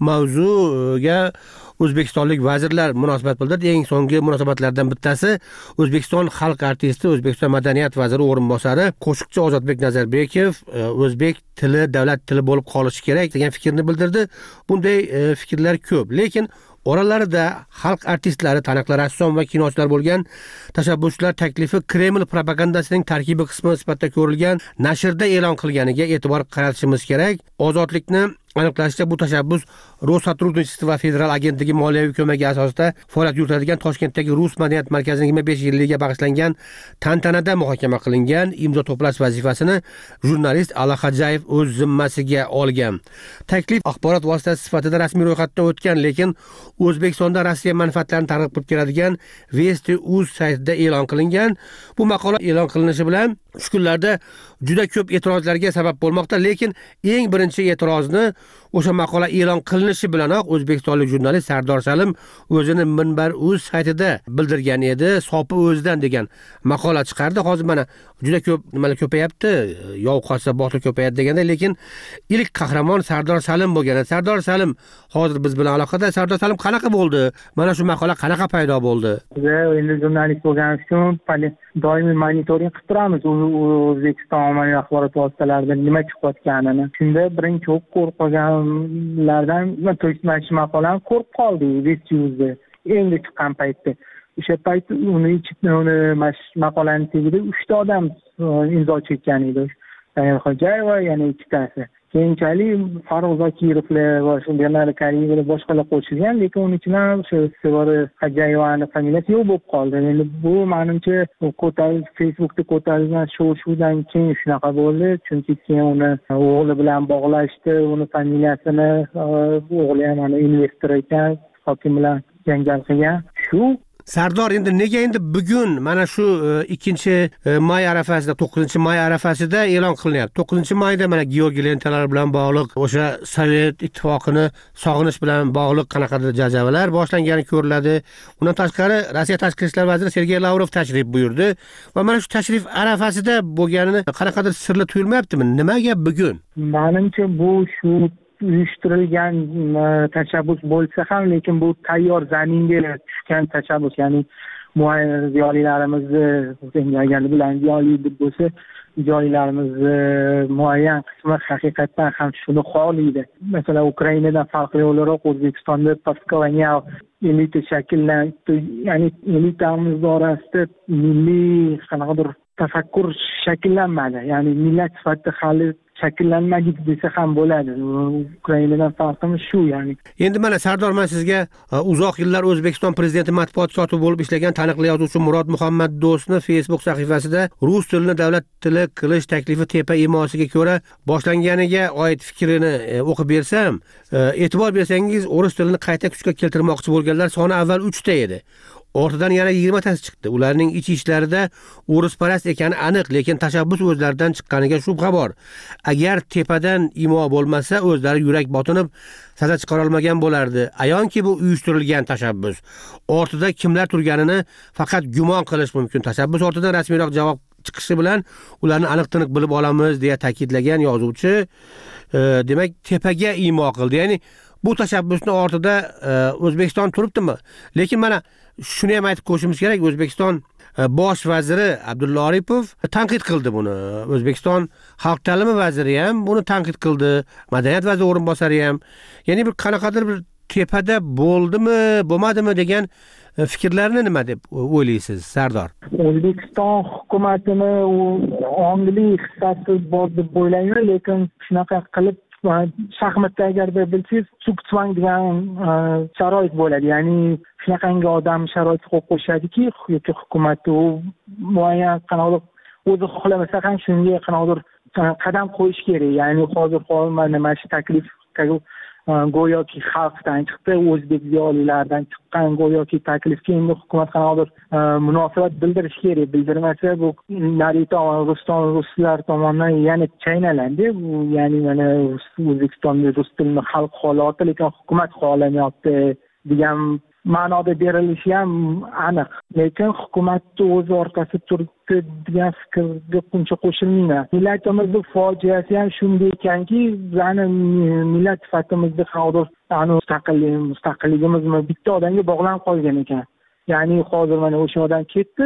Speaker 7: mavzuga o'zbekistonlik vazirlar munosabat bildirdi. Eng so'nggi munosabatlardan bittasi O'zbekiston xalq artisti, O'zbekiston madaniyat vaziri o'rinbosari qo'shiqchi Ozodbek Nazarbekov o'zbek tili davlat tili bo'lib qolishi kerak degan fikrni bildirdi. Bunday fikrlar ko'p, lekin oralarida xalq artistlari, taniqli rassom va kinochilar bo'lgan tashabbuschilar taklifi Kreml propagandasining tarkibiy qismi sifatida ko'rilgan nashrda e'lon qilganiga e'tibor qaratishimiz kerak. Ozodlikni aniqlashicha, bu tashabbus Rosatrudnichestvo va federal agentligi moliyaviy ko'magi asosida faoliyat yuritadigan Toshkentdagi Rus madaniyat markazining yigirma besh yilligiga bag'ishlangan tantanada muhokama qilingan imzo to'plash vazifasini jurnalist Ala Xajayev o'z zimmasiga olgan. Taklif axborot vositasi sifatida rasmiy ro'yxatdan o'tgan, lekin O'zbekistonda Rossiya manfaatlarini targ'ib qilib keladigan Vesti.uz saytida e'lon qilingan. Bu maqola e'lon qilinishi bilan shu kunlarda juda ko'p e'tirozlarga sabab bo'lmoqda, lekin eng birinchi e'tirozni o'sha maqola e'lon qilinishi bilanoq o'zbekistonlik jurnalist Sardor Salim o'zini Minbar.uz saytida bildirgan edi. Sopi o'zidan degan maqola chiqardi. Hozir mana juda ko'p nimalar ko'payapti, yov qochsa botir ko'payadi deganda, lekin ilk qahramon Sardor Salim bo'lgan. Sardor Salim hozir biz bilan aloqada. Sardor Salim qanaqa bo'ldi? Mana shu maqola qanaqa paydo bo'ldi?
Speaker 14: Biz endi jurnalist bo'lgan uchun doimiy monitoring qilib turamiz O'zbekiston ommaviy axborot vositalarida nima chiqayotganini. Shunda birinchi ko'rib qolganlardan mana shu maqolani ko'rib qoldik Vesti.uzda endi chiqqan paytda. O'sha payt uni uni maqolaning tagida uchta odam imzo chekkan edi. Xojayeva yana ikkitasi. Keyinchalik Faruq Zokirovlar va shunday Karimov boshqalar qo'shilgan, lekin uning ichidan o'sha Sevara Xojayevani familiyasi yo'q bo'lib qoldi. Endi bu menimcha ko'tarish Facebookda ko'tarilgan shov-shuvdan keyin shunaqa bo'ldi, chunki keyin uni o'g'li bilan bog'lashdi, uni familiyasini o'g'li ham ana investor ekan, hokim bilan janjal qilgan. Shu
Speaker 7: Sardor, endi nega endi bugun mana shu ikkinchi may arafasida, to'qqizinchi may arafasida e'lon qilinyapti. to'qqizinchi mayda mana Georgiy lentalar bilan bog'liq, o'sha Sovet ittifoqini sog'inish bilan bog'liq qanaqadir jazavalar boshlangani ko'riladi. Undan tashqari Rossiya tashqi ishlar vaziri Sergey Lavrov tashrif buyurdi va mana shu tashrif arafasida bo'lganini qanaqadir sirli tuyulmayaptimi? Nimaga bugun?
Speaker 14: Menimcha bu shu uyushtirilgan tashabbus bo'lsa ham, lekin bu tayyor zaminga tushgan tashabbus, ya'ni muayyan ziyolilarimizni agar bilan ziyoli deb bo'lsa, ziyolilarimizni muayyan qismi haqiqatdan ham shuni xohlaydi. Masalan, Ukrainadan farqli o'laroq O'zbekistonda postkolonial elita shakllanib, ya'ni elitamiz orasida milliy qanaqadir tafakkur shakllanmadi. Ya'ni millat sifatida hali shakllanmadik desa ham bo'ladi. Ukrainadan farqimiz shu, ya'ni.
Speaker 7: Endi mana Sardor, men sizga uzoq yillar O'zbekiston prezidenti matbuot kotibi bo'lib ishlagan taniqli yozuvchi Murod Muhammad Do'stni Facebook sahifasida rus tilini davlat tili qilish taklifi tepa imosiga ko'ra boshlanganiga oid fikrini o'qib bersam, e'tibor bersangiz, o'ris tilini qayta kuchga keltirmoqchi bo'lganlar soni avval uchta edi. Ortidan yana yigirmatasi chiqdi. Ularning ichi ishlarida o'risparast ekani aniq, lekin tashabbus o'zlaridan chiqqaniga shubha bor. Agar tepadan imo bo'lmasa, o'zlari yurak botinib saza chiqara olmagan bo'lardi. Ayonki bu uyushtirilgan tashabbus. Ortida kimlar turganini faqat gumon qilish mumkin. Tashabbus ortidan rasmiyroq javob chiqishi bilan ularni aniq-tiniq bilib olamiz deya ta'kidlagan yozuvchi, e, demak, tepaga imo qildi. Ya'ni bu tashabbusning ortida e, O'zbekiston turibdimi? Lekin mana shuni ham aytib qo'yishimiz kerak, O'zbekiston bosh vaziri Abdulla Aripov tanqid qildi buni. O'zbekiston xalq ta'limi vaziri ham buni tanqid qildi. Madaniyat vaziri o'rinbosari ham. Ya'ni bir qanaqadir bir tepada bo'ldimi, bo'lmadimi degan fikrlarni nima deb o'ylaysiz, Sardor?
Speaker 14: O'zbekiston hukumatini ongli hissasi bor deb o'ylayman, lekin shunaqa qilib shaxmatda agarda bilsangiz, suktsvang degan sharoit bo'ladi. Ya'ni shunaqangi odam sharoit qo'yib qo'yishadiki, yoki hukumat u muayyan qanaqadir o'zi xohlamasa ham shunga qanaqadir qadam qo'yish kerak. Ya'ni hozir mana mana shu taklif go'yoki xalqdan chiqdi, o'zbek ziyolilaridan chiqqan go'yoki taklifga endi hukumat qanaqadir munosabat bildirish kerak. Bildirmasa bu narita Ruston ruslar tomonidan yana chaynaladi. Ya'ni mana O'zbekistonda rus tilini xalq holati, lekin hukumat xohlamayapti degan ma'noda berilishi ham aniq. Lekin hukumatni o'zi orqasi turibdi degan fikrga uncha qo'shilmayman. Millatimizning fojiasi ham shunday ekanki, ya'ni millat sifatimizda hozir ani mustaqillik, mustaqilligimizni bitta odamga bog'lanib qolgan ekan. Ya'ni hozir mana o'sha odam ketdi,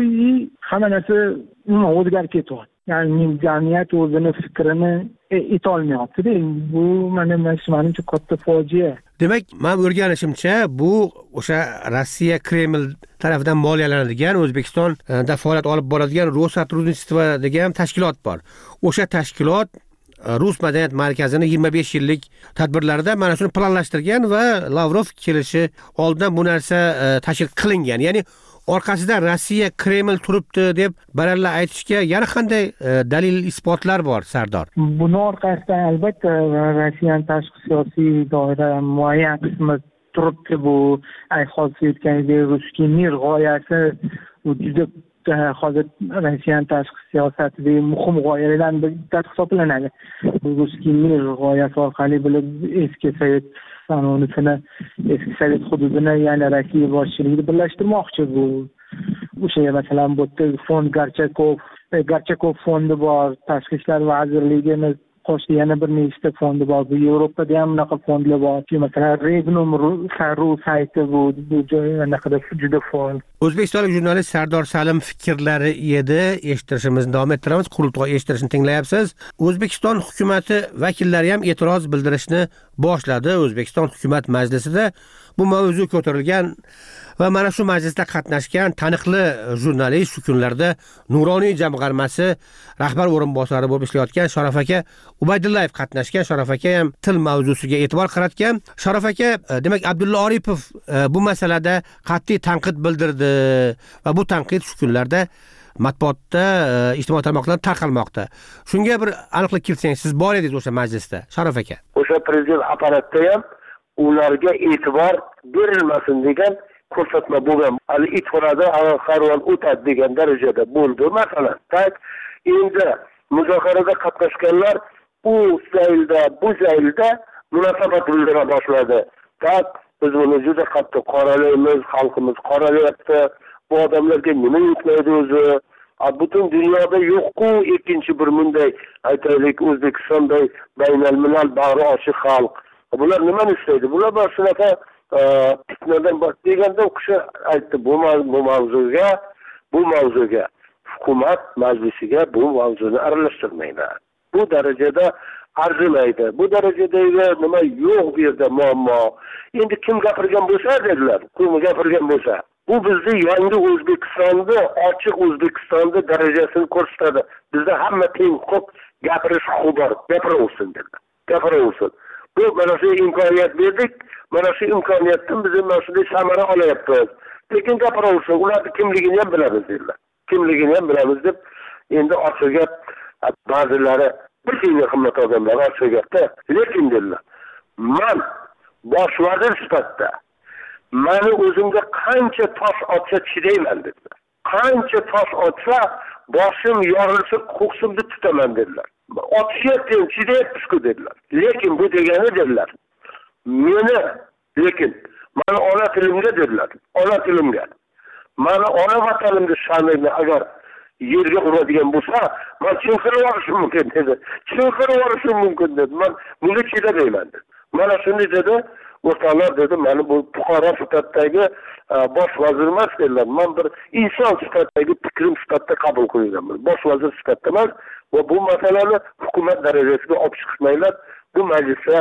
Speaker 14: hamma narsa umuman o'zgarib ketyapti. Ya'ni jamiyat o'zini fikrini etolmayapti-da. Bu mana menimcha katta fojia.
Speaker 7: Demak, men o'rganishimcha, bu o'sha Rossiya Kreml tarafidan moliyalanadigan, O'zbekistonda faoliyat olib boradigan Rosatrudnichestvo degan tashkilot bor. O'sha tashkilot Rus madaniyat markazini yigirma besh yillik tadbirlarida mana shuni planlashtirgan va Lavrov kelishi oldindan bu narsa tashkil qilingan. Ya'ni orqasida Rossiya Kreml turibdi deb baralla aytishga yana qanday dalil isbotlar bor, Sardor?
Speaker 14: Buni orqasida albatta Rossiyaning tashqi siyosiy doira muayyan qismi turibdi. Bu ay hozir aytganidek Ruskiy mir g'oyasi juda hozir Rossiyaning tashqi siyosatidagi muhim g'oyalardan biri hisoblanadi. Ruskiy mir g'oyasi orqali bilib eski Sovet qonunini, eski Sovet hududini, ya'ni Rossiya boshchiligida birlashtirmoqchi. Bu o'sha masalan bu fond Garchakov, Garchakov fondi bor, Tashqi ishlar vazirligini qo'shdi yana bir nechta fondi bor. Bu Yevropada ham bunaqa fondlar bor. Masalan, Regnum Ru sayti bu joylarda juda faol.
Speaker 7: O'zbekistonlik jurnalist Sardor Salim fikrlari edi. Eshittirishimizni davom ettiramiz. Qurultoy eshittirishni tinglayapsiz. O'zbekiston hukumatı vakillari ham e'tiroz bildirishni boshladi. O'zbekiston hukumat majlisida bu mavzu ko'tarilgan va mana shu majlisda qatnashgan taniqli jurnalist, shu kunlarda Nuroniy jamg'armasi rahbar o'rinbosari bo'lib ishlayotgan Sharof aka Ubaydullayev qatnashgan. Sharof aka ham til mavzusiga e'tibor qaratgan. Sharof aka, demak, Abdulla Aripov bu masalada qat'iy tanqid bildirdi va bu tanqid shu kunlarda matbuotda, ijtimoiy tarmoqlarda tarqalmoqda. Shunga bir aniqlik kiritsangiz, siz bor edingiz o'sha majlisda, Sharof aka.
Speaker 15: O'sha prezident apparatda ham ularga e'tibor berilmasin degan ko'rsatma bo'lgan. Hali itxonada hayvon o'tadi degan darajada bo'ldi masalan. Tak endi muzokarada qatnashganlar u zaylda, bu zaylda munosabat bildira boshladi. Tak biz buni juda qattiq qoralaymiz, xalqimiz qoralayapti. Bu odamlarga nima yetmaydi o'zi? Butun dunyoda yo'q-ku ikkinchi bir bunday aytaylik O'zbekistonday baynalmilal bag'ri ochiq xalq. Bular nimani istaydi? Bular bor shunaqa fitnadan bosh deganda u kishi aytdi, bu bu mavzuga, bu mavzuga hukumat majlisiga bu mavzuni aralashtirmaydi. Bu darajada arzimaydi. Bu darajadagi nima yo'q bu yerda muammo. Endi kim gapirgan bo'lsa dedilar, kim gapirgan bo'lsa bu bizni yangi O'zbekistonni, ochiq O'zbekistonni darajasini ko'rsatadi. Bizda hamma teng huquq gapirish huquqi bor. Gapiraversin dedilar. Gapiraversin. Bu mana shu imkoniyat berdik. Mana shu imkoniyatdan biz mana shunday samara olyapmiz. Lekin gapiraversin. Ularning kimligini ham bilamiz dedilar. Kimligini ham bilamiz deb endi ochiqga ba'zilari bir keyingi qimmat odamlar ochiq gapda. Lekin dedilar. Men bosh vazir sifatida meni o'zimga qancha tosh otsa chidayman dedilar. Qancha tosh otsa boshim yorilsa ko'ksimni tutaman dedilar. Otishyapti, chidayapti-ku dedilar. Lekin bu degani dedilar. Meni lekin meni ona tilimga dedilar. Ona tilimga. Meni ona vatanimda sha'nini agar yerga uradigan bo'lsa, men chinqirib olishim mumkin dedi. Chinqirib olishim mumkin dedi. Men bunga chidamayman dedi. Mana shuni dedi. O'rtoqlar dedi, meni bu fuqaro sifatidagi bosh vazir emas dedilar. Men bir inson sifatidagi fikrim sifatida qabul qilinganman. Bosh vazir sifatida emas va bu masalani hukumat darajasiga olib chiqishmaylar. Bu majlisda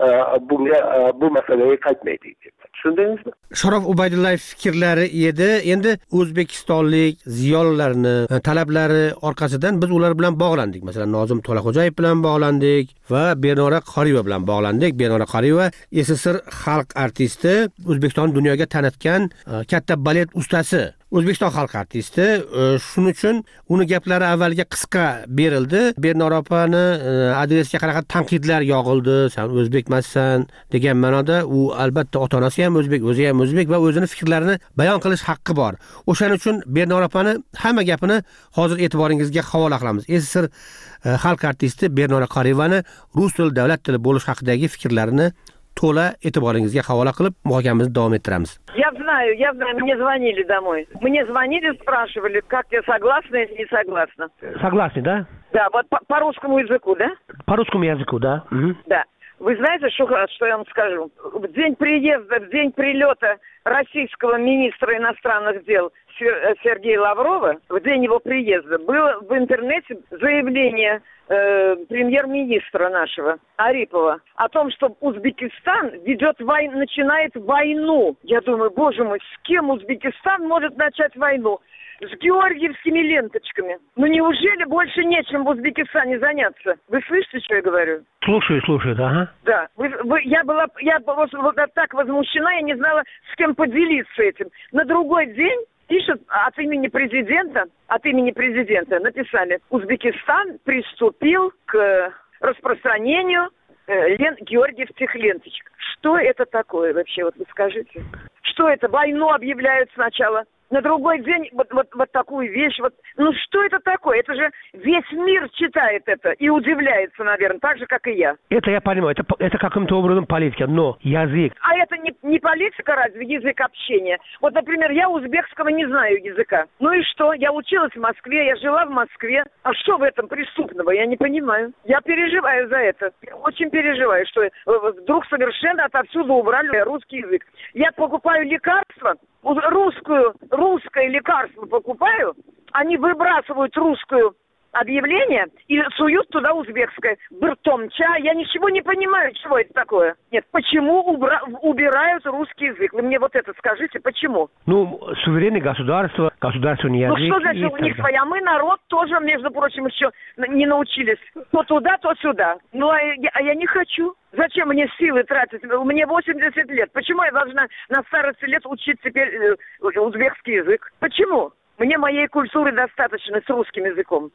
Speaker 15: bunga bu masalaga qaytmaydi. Tushundingizmi?
Speaker 7: Sharof Ubaydullayev fikrlari edi. Endi o'zbekistonlik ziyolilarni talablari orqasidan biz ular bilan bog'landik. Masalan, Nozim To'laxo'jayev bilan bog'landik va Bernora Qoriyeva bilan bog'landik. Bernora Qoriyeva S S R xalq artisti, O'zbekiston dunyoga tanitgan katta balet ustasi. O'zbekiston xalq artisti, shuning uchun uni gaplari avvaliga qisqa berildi. Bernora opani adresiga qanaqa tanqidlar yog'ildi, sen o'zbekmassan degan ma'noda. U albatta ota-onasi ham o'zbek, o'zi ham o'zbek va o'zini fikrlarini bayon qilish haqqi bor. O'shaning uchun Bernora opani hamma gapini hozir e'tiboringizga havola qilamiz. S S R xalq artisti Bernora Qoriyevani rus tili davlat tili bo'lish haqidagi fikrlarini to'la e'tiboringizga havola qilib muhokamamizni davom ettiramiz.
Speaker 16: Я знаю, я знаю, мне звонили домой. Мне звонили, спрашивали, как я согласна или не согласна.
Speaker 7: Согласны, да?
Speaker 16: Да, вот по, по русскому языку, да?
Speaker 7: По русскому языку, да. Угу.
Speaker 16: Да. Вы знаете, что, что я вам скажу? В день приезда, в день прилета российского министра иностранных дел Сергея Лаврова, в день его приезда, было в интернете заявление э, премьер-министра нашего Арипова о том, что Узбекистан ведет войну, начинает войну. Я думаю, боже мой, с кем Узбекистан может начать войну? С георгиевскими ленточками. Ну неужели больше нечем в Узбекистане заняться? Вы слышите, что я говорю?
Speaker 7: Слушаю, слушаю, да. Ага.
Speaker 16: Да. Вы, вы, я была, я была вот так возмущена, я не знала, с кем поделиться этим. На другой день пишет от имени президента, от имени президента написали: Узбекистан приступил к распространению э, лен, георгиевских ленточек. Что это такое вообще, вот вы скажите? Что это? Войну объявляют сначала. На другой день вот, вот, вот такую вещь. Вот, ну что это такое? Это же весь мир читает это и удивляется, наверное, так же, как и я.
Speaker 7: Это я понимаю, это, это каким-то образом политика, но язык.
Speaker 16: А это не, не политика, разве? Язык общения. Вот, например, я узбекского не знаю языка. Ну и что? Я училась в Москве, я жила в Москве. А что в этом преступного? Я не понимаю. Я переживаю за это. Я очень переживаю, что вдруг совершенно отовсюду убрали русский язык. Я покупаю лекарства, русскую, русское лекарство покупаю, они выбрасывают русскую объявление и суют туда узбекское. Быртомча, я ничего не понимаю, чего это такое. Нет, почему убра- убирают русский язык? Вы мне вот это скажите, почему?
Speaker 7: Ну, суверенное государство, государственный язык.
Speaker 16: Ну что значит у них своя? Мы народ тоже, между прочим, еще не научились. То туда, то сюда. Ну, а я, а я не хочу. Зачем мне силы тратить? Мне восемьдесят лет. Почему я должна на старости лет учить теперь э, узбекский язык? Почему? Мне моей культуры достаточно с русским языком.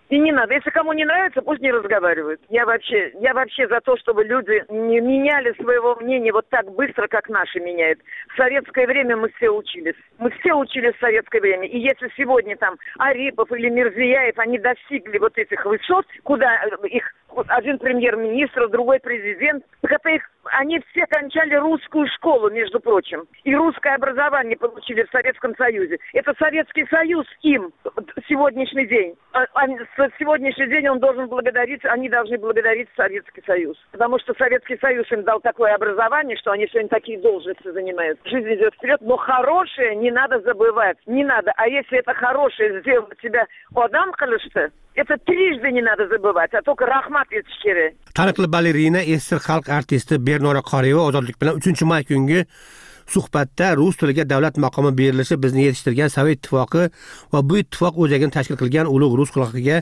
Speaker 16: И не надо. Если кому не нравится, пусть не разговаривают. Я вообще, я вообще за то, чтобы люди не меняли своего мнения вот так быстро, как наши меняют. В советское время мы все учились. Мы все учились в советское время. И если сегодня там Арипов или Мирзияев, они достигли вот этих высот, куда их один премьер-министр, другой президент, так это их, они все кончали русскую школу, между прочим. И русское образование получили в Советском Союзе. Это Советский Союз им сегодняшний день. А, а, сегодняшний день он должен благодарить, они должны благодарить Советский Союз. Потому что Советский Союз им дал такое образование, что они сегодня такие должности занимают. Жизнь идет вперед, но хорошее не надо забывать. Не надо. А если это хорошее сделало тебя odam qilishdi, это трижды не надо забывать, а только rahmat etish kerak.
Speaker 7: Taniqli balerina, esir xalq artisti Bernora Qoriyeva ozodlik bilan uchinchi may kungi suhbatda rus tiliga davlat maqomi berilishi bizni yetishtirgan Sovet ittifoqi va bu ittifoq o'zagini tashkil qilgan ulug' rus xalqiga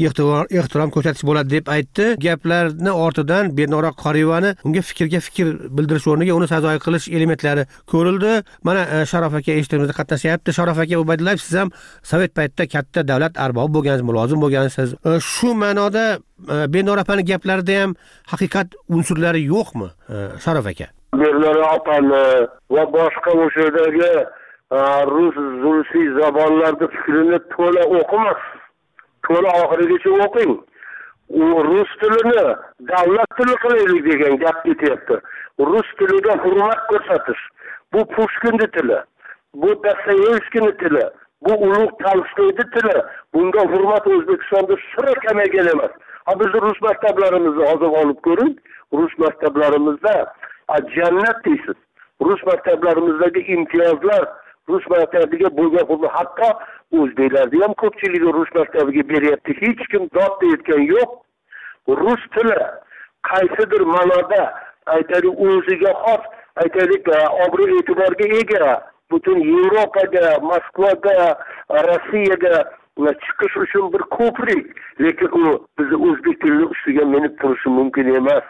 Speaker 7: ehtirom ko'rsatish bo'ladi deb aytdi. Gaplarni ortidan Bernora Qoriyevani unga fikrga fikr bildirish o'rniga uni sazoyi qilish elementlari ko'rildi. Mana Sharof aka eshitishimizda qatnashyapti. Sharof aka Ubaydullayev, siz ham Sovet paytida katta davlat arbobi bo'lgansiz, mulozim bo'lgansiz. Shu ma'noda Bernora opaning gaplarida ham haqiqat unsurlari yo'qmi, Sharof aka?
Speaker 15: Bernora opani va boshqa o'shadagi rus zulfiy zabonlarda fikrini to'la o'qimas. To'la oxirigacha o'qing. U rus tilini davlat tili qilaylik degan gap ketyapti. Rus tiliga hurmat ko'rsatish. Bu Pushkinning tili. Bu Dostoyevskiyning tili. Bu ulug' Tolstoyning tili. Bunga hurmat O'zbekistonda sira kamaygan emas. Ha, biz rus maktablarimizni hozir olib ko'ring. Rus maktablarimizda jannat deysiz. Rus maktablarimizdagi imtiyozlar, rus maktabiga bo'lgan hurmat, hatto o'zbeklarda ham ko'pchiligi rus maktabiga beryapti. Hech kim dod deyotgan yo'q. Rus tili qaysidir ma'noda aytaylik o'ziga xos, aytaylik obro' e'tiborga ega. Butun Yevropaga, Moskvaga, Rossiyaga chiqish uchun bir ko'prik, lekin u bizni o'zbek tilini ustiga minib turishi mumkin emas.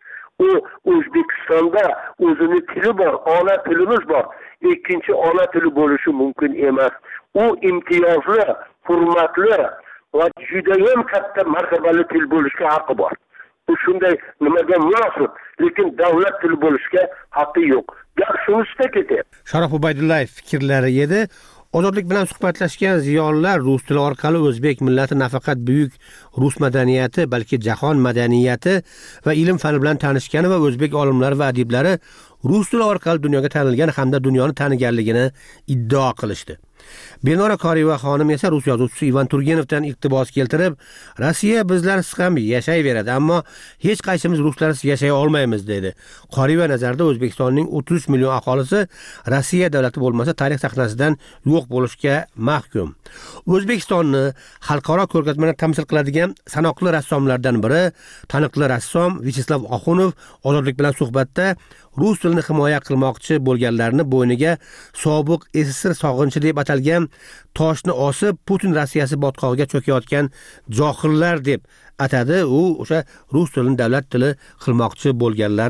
Speaker 15: U O'zbekistonda o'zini tili bor, ona tilimiz bor. Ikkinchi ona tili bo'lishi mumkin emas. U imtiyozli, hurmatli va juda ham katta martabali til bo'lishga haqqi bor. Bu shunday nimaga munosib, lekin davlat tili bo'lishga haqqi yo'q. Gap shunisiga ketyapti.
Speaker 7: Sharof Ubaydullayev fikrlari edi. Ozodlik bilan suhbatlashgan ziyolilar rus tili orqali o'zbek millati nafaqat buyuk rus madaniyati, balki jahon madaniyati va ilm fani bilan tanishgani va o'zbek olimlari va adiblari rus tili orqali dunyoga tanilgan hamda dunyoni taniganligini iddao qilishdi. Bernora Qoriyeva xonim esa rus yozuvchisi Ivan Turgenovdan iqtibos keltirib, Rossiya bizlarsiz ham yashayveradi, ammo hech qaysimiz ruslarsiz yashay olmaymiz dedi. Qoriyeva nazarida O'zbekistonning o'ttiz uch million aholisi Rossiya davlati bo'lmasa tarix sahnasidan yo'q bo'lishga mahkum. O'zbekistonni xalqaro ko'rgazmada tamsil qiladigan sanoqli rassomlardan biri, taniqli rassom Vyacheslav Oxunov ozodlik bilan suhbatda rus tilini himoya qilmoqchi bo'lganlarni bo'yniga sobiq S S R sog'inchi deb atalgan toshni osib, Putin Rossiyasi botqog'iga cho'kayotgan johillar deb atadi. U o'sha rus tilini davlat tili qilmoqchi bo'lganlar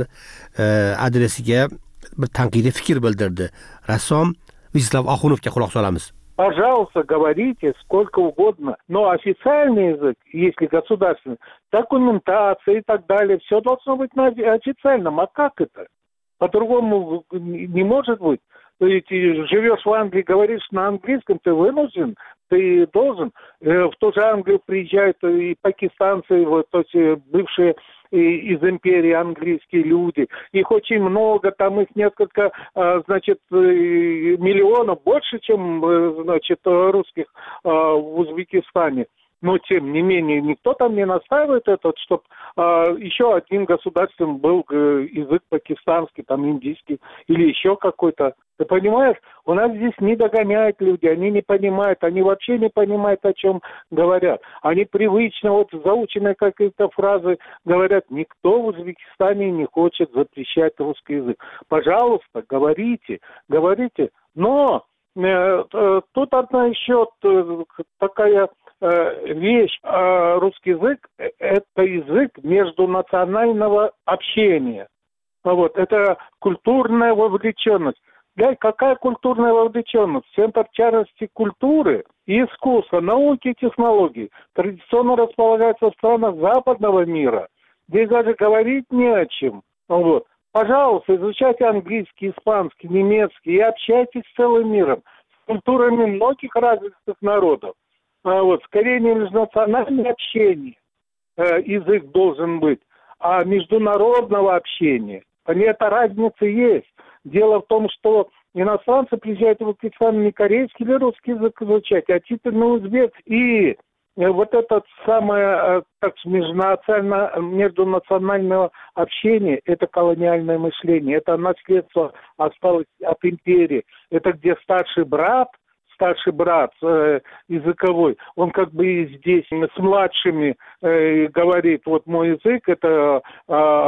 Speaker 7: adresiga bir tanqidiy fikr bildirdi. Rassom Vyacheslav Oxunovga quloq solamiz.
Speaker 17: Пожалуйста, говорите сколько угодно, но официальный язык, если государственный, документация и так далее, все должно быть на официальном. А как это? По-другому не может быть. Ты живешь в Англии, говоришь на английском, ты вынужден, ты должен. В ту же Англию приезжают и пакистанцы, вот, то есть бывшие из империи английские люди. Их очень много, там их несколько, значит, миллионов, больше, чем, значит, русских в Узбекистане. Но, тем не менее, никто там не настаивает этот, чтобы э, еще одним государством был э, язык пакистанский, там, индийский или еще какой-то. Ты понимаешь, у нас здесь не догоняют люди, они не понимают, они вообще не понимают, о чем говорят. Они привычно, вот заученные какие-то фразы говорят, никто в Узбекистане не хочет запрещать русский язык. Пожалуйста, говорите, говорите. Но э, э, тут одна еще э, такая... вещь. Русский язык – это язык междунационального общения. Вот. Это культурная вовлеченность. Глянь, какая культурная вовлеченность. Центр тяжести культуры и искусства, науки и технологий традиционно располагается в странах западного мира. Здесь даже говорить не о чем. Вот. Пожалуйста, изучайте английский, испанский, немецкий и общайтесь с целым миром, с культурами многих развитых народов. А вот, скорее не межнациональное общение э, язык должен быть, а международного общения. Эта разница есть. Дело в том, что иностранцы приезжают в Узбекистан не корейский или русский язык изучать, а типично узбек. И вот это самое так, межнациональное, междунациональное общение, это колониальное мышление, это наследство осталось от империи. Это где старший брат, старший брат э, языковой, он как бы и здесь с младшими э, говорит, вот мой язык это э,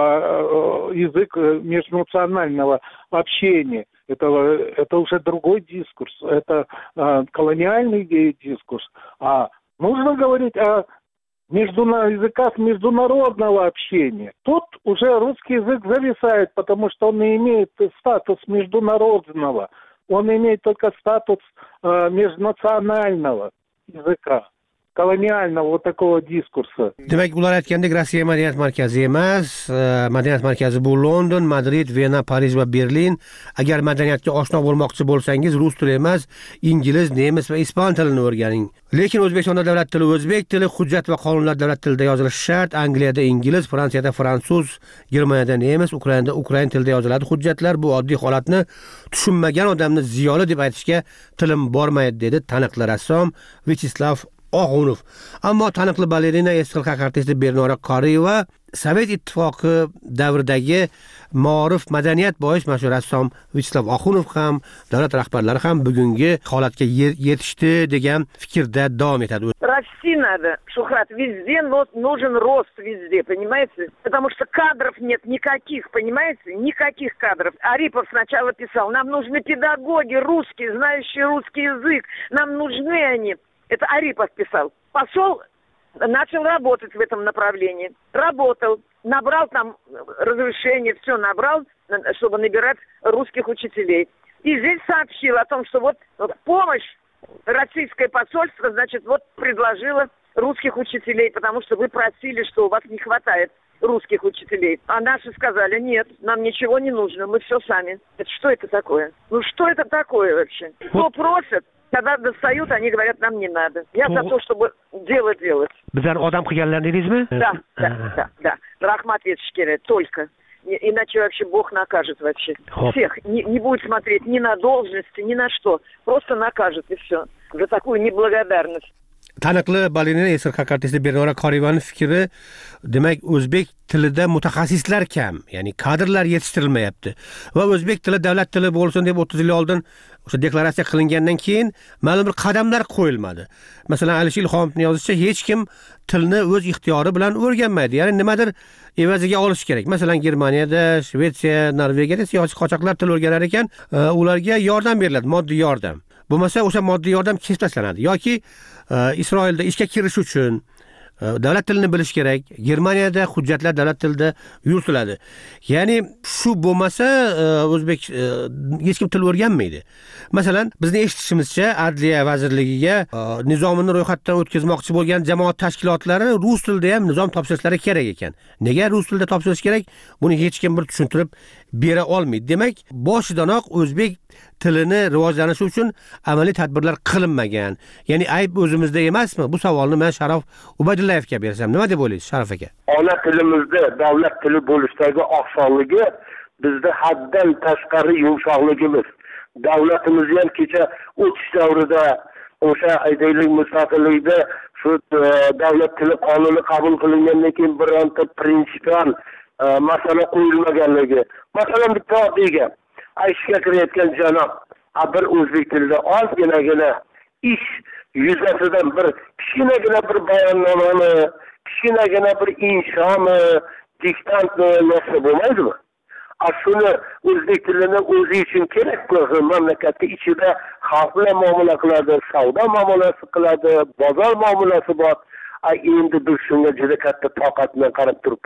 Speaker 17: э, язык межнационального общения. Это, это уже другой дискурс, это э, колониальный дискурс. А нужно говорить о между, языках международного общения. Тут уже русский язык зависает, потому что он не имеет статус международного. Он имеет только статус э, межнационального языка, kolonialного вот такого дискурса.
Speaker 7: Demak, ular aytgandek Rossiya madaniyat markazi emas, madaniyat markazi bu London, Madrid, Vena, Parij va Berlin. Agar madaniyatga oshno bo'lmoqchi bo'lsangiz, rus tili emas, ingliz, nemis va ispan tilini o'rganing. Lekin O'zbekistonda davlat tili o'zbek tili, hujjat va qonunlar davlat tilida yozilishi shart. Angliyada ingliz, Fransiyada fransuz, Germaniyada nemis, Ukrainada ukrain tilida yoziladi hujjatlar. Bu oddiy holatni tushunmagan odamni ziyoli deb aytishga tilim bormaydi, dedi taniqli rassom Vyacheslav Og'unov. Ammo taniqli balerina eski xalq artisti Bernora Qoriyeva Sovet ittifoqi davridagi ma'rif madaniyat bois mashhur rassom Vyacheslav Og'unov ham, davlat rahbarlari ham bugungi holatga yetishdi degan fikrda davom etadi.
Speaker 16: Расти надо, Шухрат, везде нужен рост, везде, понимаете? Потому что кадров нет никаких, понимаете? Никаких кадров. Арипов сначала писал, нам нужны педагоги русские, знающие русский язык, нам нужны они. Это Арипов писал. Пошел, начал работать в этом направлении. Работал, набрал там разрешение, все набрал, чтобы набирать русских учителей. И здесь сообщил о том, что вот помощь российское посольство, значит, вот предложило русских учителей, потому что вы просили, что у вас не хватает русских учителей. А наши сказали, нет, нам ничего не нужно, мы все сами. Это что это такое? Ну что это такое вообще? Кто просит? Когда достают, они говорят, нам не надо. Я за то, чтобы дело делать.
Speaker 7: Bizlar odam qilganlar dedingizmi?
Speaker 16: Да, да, да, да. Rahmat etish kerak, только. Иначе вообще Бог накажет вообще. Всех. Не, не будет смотреть ни на должности, ни на что. Просто накажет и все. За такую неблагодарность.
Speaker 7: Taniqli balerina eski xalq artisti Bernora Qoriyevaning fikri, demak, o'zbek tilida mutaxassislar kam, ya'ni kadrlar yetishtirilmayapti. Va o'zbek tili davlat tili bo'lsin deb o'ttiz yil oldin o'sha deklaratsiya qilingandan keyin ma'lum bir qadamlar qo'yilmadi. Masalan, Alisher Ilhomovning yozishicha, hech kim tilni o'z ixtiyori bilan o'rganmaydi. Ya'ni nimadir evaziga olish kerak. Masalan, Germaniyada, Shvetsiya, Norvegiyada siyosiy qochoqlar til o'rganar ekan, ularga yordam beriladi, moddiy yordam. Bo'lmasa o'sha moddiy yordam kesib tashlanadi yoki Isroilda ishga kirish uchun davlat tilini bilish kerak. Germaniyada hujjatlar davlat tilida yuritiladi. Ya'ni shu bo'lmasa o'zbek hech kim til o'rganmaydi. Masalan, bizni eshitishimizcha Adliya vazirligiga nizomini ro'yxatdan o'tkazmoqchi bo'lgan jamoat tashkilotlari rus tilida ham nizom topshirishlari kerak ekan. Nega rus tilida topshirish kerak? Buni hech kim bir tushuntirib bera olmaydi. Demak, boshidanoq o'zbek tilini rivojlanishi uchun amaliy tadbirlar qilinmagan. Ya'ni ayb o'zimizda emasmi? Bu savolni men Sharof Ubaydullayevga bersam, nima deb o'ylaysiz, Sharof aka?
Speaker 15: Ona tilimizda davlat tili bo'lishdagi oqsoqligi bizda haddan tashqari yumshoqligimiz. Davlatimiz ham kecha o'tish davrida o'sha aytaylik mustaqillikda shu davlat tili qonuni qabul qilingandan keyin bironta prinsipial masala qo'yilmaganligi. Masalan, bitta oddiy gap. Ishga kirayotgan janob bir o'zbek tilida ozginagina ish yuzasidan bir kichkinagina bir bayonnomani, kichkinagina bir inshomi, diktantni yozsa bo'lmaydimi? Shuni o'zbek tilini o'zi uchun kerak qilgan mamlakatda ichida xalq bilan muomala qiladi, savdo muomalasi qiladi, bozor muomalasi bor. Endi biz shunga juda katta toqat bilan qarab turibmiz.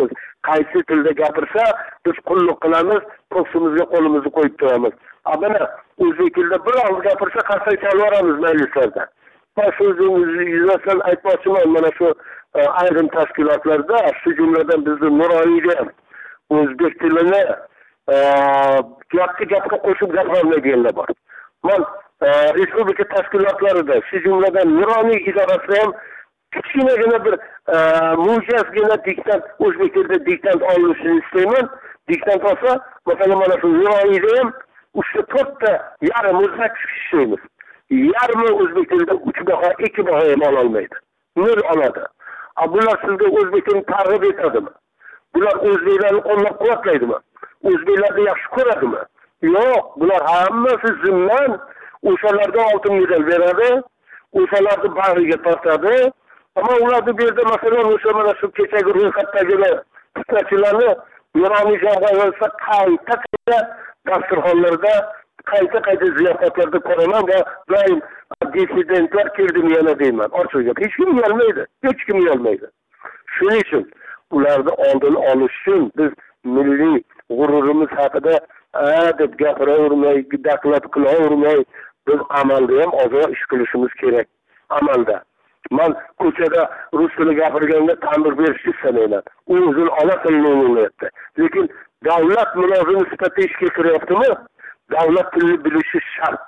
Speaker 15: qaysi tilda gapirsa biz qulluq qilamiz, ko'ksimizga qo'limizni qo'yib turamiz. Mana o'zbek tilida bir og'iz gapirsa qarsak chalvoramiz majlislarda. Mana shu yuzasidan aytmoqchiman, mana shu ayrim tashkilotlarda, shu jumladan bizning Nuroniyda ham o'zbek tilini gapga gapga qo'shib gapirmaydiganlar bor. Men respublika tashkilotlarida, shu jumladan Nuroniy idorasida ham kichkinagina bir mo'jazgina diktant, o'zbek tilida diktant olinishini istayman. Diktant olsa, masalan, mana shu Nuroniyda ham uchta to'rtta yarim o'zbek ishlaymiz. Yarmi o'zbek tilida uch baho, ikki baho ham ololmaydi. Nur oladi. Bular sizga o'zbek tilini targ'ib etadimi? Bular o'zbeklarni qo'llab-quvvatlaydimi? O'zbeklarni yaxshi ko'radimi? Yo'q, bular hammasi zimman o'shalarga oltin medal beradi, o'shalarni bag'riga tortadi. Ammo ularni bu yerda masalan o'sha mana shu kechagi ro'yxatdagi fitnachilarni Nuroniy jamg'armasi qayta-qayta dasturxonlarda, qayta-qayta ziyofatlarda ko'raman va doim dissidentlar keldimi yana deyman. Ochiq gap, hech kim yolmaydi, hech kim yolmaydi. Shuning uchun ularni oldini olish uchun biz milliy g'ururimiz haqida a deb gapiravermay, daqlat qilavermay, biz amalda ham ozroq ish qilishimiz kerak. Amalda. Men ko'chada rus tili gapirganda ta'mir berishni istamayman. U o'zini ona tilini o'rganayapti. Lekin davlat mulozim sifatida ishga kiryaptimi? Davlat tilini bilishi shart.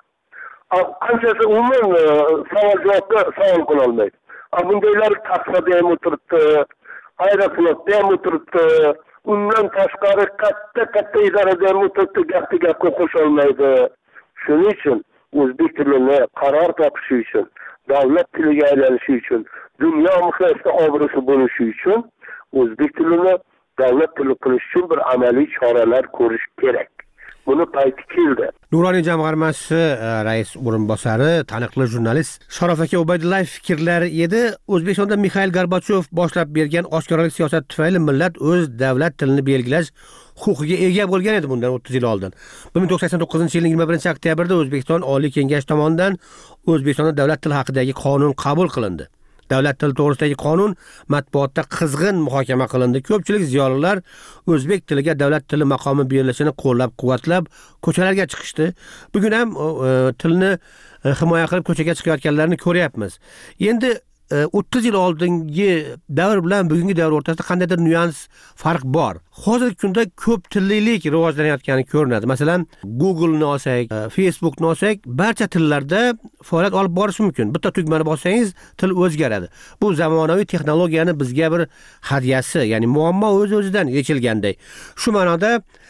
Speaker 15: Qanchasi umuman savol-javobga savol qila olmaydi. Bundaylar tasvada ham o'tiribdi, aeroportda ham o'tiribdi, undan tashqari katta-katta idorada ham o'tiribdi, gapga gapga qo'sholmaydi. Shuning uchun o'zbek tilini qaror topishi uchun, davlat tiliga aylanishi uchun, dunyo miqyosida obro'si bo'lishi uchun o'zbek tilini davlat tili qilish uchun bir amaliy choralar ko'rish kerak. Buni payti keldi.
Speaker 7: Nuroniy jamg'armasi rais o'rinbosari, taniqli jurnalist Sharof aka Ubaydullayev fikrlari edi. O'zbekistonda Mikhail Gorbachov boshlab bergan oshkoralik siyosati tufayli millat o'z davlat tilini belgilash huquqiga ega bo'lgan edi bundan o'ttiz yil oldin. bir ming to'qson to'qqizinchi yilning yigirma birinchi oktyabrda O'zbekiston Oliy Kengashi tomonidan O'zbekistonda davlat tili haqidagi qonun qabul qilindi. Davlat tili to'g'risidagi qonun matbuotda qizg'in muhokama qilindi. Ko'pchilik ziyolilar o'zbek tiliga davlat tili maqomi berilishini qo'llab-quvvatlab ko'chalarga chiqishdi. Bugun ham tilni himoya qilib ko'chaga chiqayotganlarni ko'ryapmiz. Endi o'ttiz yil oldingi davr bilan bugungi davr o'rtasida qandaydir nyuans farq bor. Hozirgi kunda ko'p tillilik rivojlanayotgani ko'rinadi. Masalan, Google ni olsak, Facebook ni olsak, barcha tillarda faoliyat olib borish mumkin. Bitta tugmani bossangiz, til o'zgaradi. Bu zamonaviy texnologiyani bizga bir hadyasi, ya'ni muammo o'z-o'zidan yechilganday. Shu ma'noda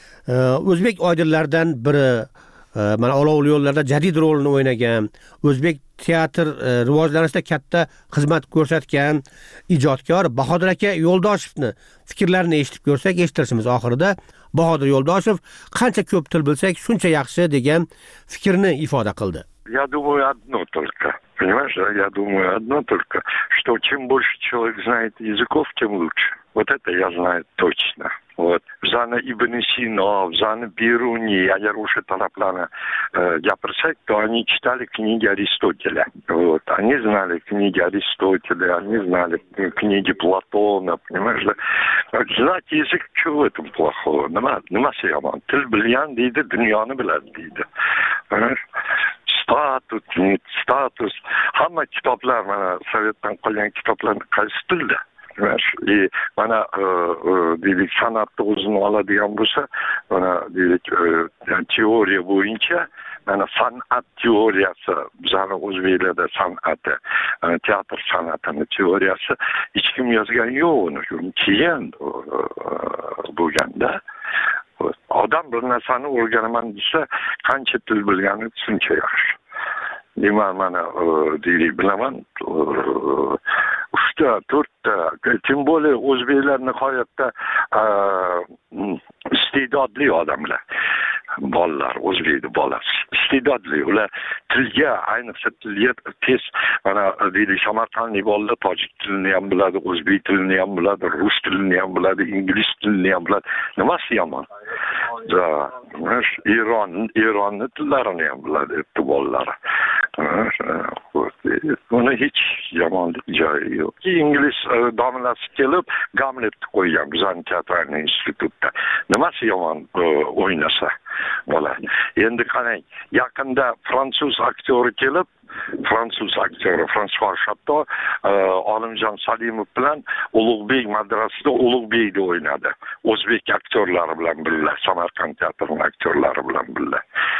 Speaker 7: o'zbek oydinlaridan biri mana olovli yo'llarda jadid rolini o'ynagan, o'zbek teatr rivojlanishida katta xizmat ko'rsatgan ijodkor Bahodir aka Yo'ldoshevni fikrlarini eshitib ko'rsak, eshittirishimiz oxirida Bahodir Yo'ldoshev qancha ko'p til bilsak, shuncha yaxshi degan fikrni ifoda qildi.
Speaker 18: Я думаю одно только. Понимаешь, я думаю одно только, что чем больше человек знает языков, тем лучше. Вот это я знаю точно. Вот. Zani Ibn Sino, Zani Biruни, agar o'sha talablarni gapirsak, то они читали книги Аристотеля. Вот. Они знали книги Аристотеля, они знали книги Платона, понимаешь, да? Знать язык, что в этом плохого? Nima, nimasi yomon? Til bilgan deydi, dunyoni biladi deydi. Status, status. Hamma kitoblar, mana Sovetdan qolgan kitoblar qaysi tilda? И mana deylik san'atni o'zini oladigan bo'lsa, mana deylik teoriya bo'yicha mana san'at teoriyasi, bizning o'zbeklarda san'ati, teatr san'atini teoriyasi hech kim yozgan yo'q uni. Keyin bo'lganda odam bir narsani o'rganaman desa, qancha til bilgani shuncha yaxshi. Nima mana deylik bilaman, uchta, to'rtta, tim bo'lib o'zbeklar nihoyatda iste'dodli odamlar. Bolalar, o'zbekni bolasi. Iste'dodli, ular tilga, ayniqsa tilga tez, mana deylik Samarqandlik bolalar tojik tilini ham biladi, o'zbek tilini ham biladi, rus tilini ham biladi, ingliz tilini ham biladi. Nimasi yomon? Eron Eronni tillarini ham biladi bolalar. Buni hech yomonlik joyi yo'q. Ingliz domlasi kelib Gamletni qo'ygan bizning teatrning institutida. Nimasi yomon o'ynasa bola. Endi qarang, yaqinda fransuz aktyori kelib Fransuz aktyori François Chateau Olimjon Salimov bilan Ulug'bek madrasasida Ulug'bekni o'ynadi. O'zbek aktyorlari bilan birga, Samarqand teatrining aktyorlari bilan birga.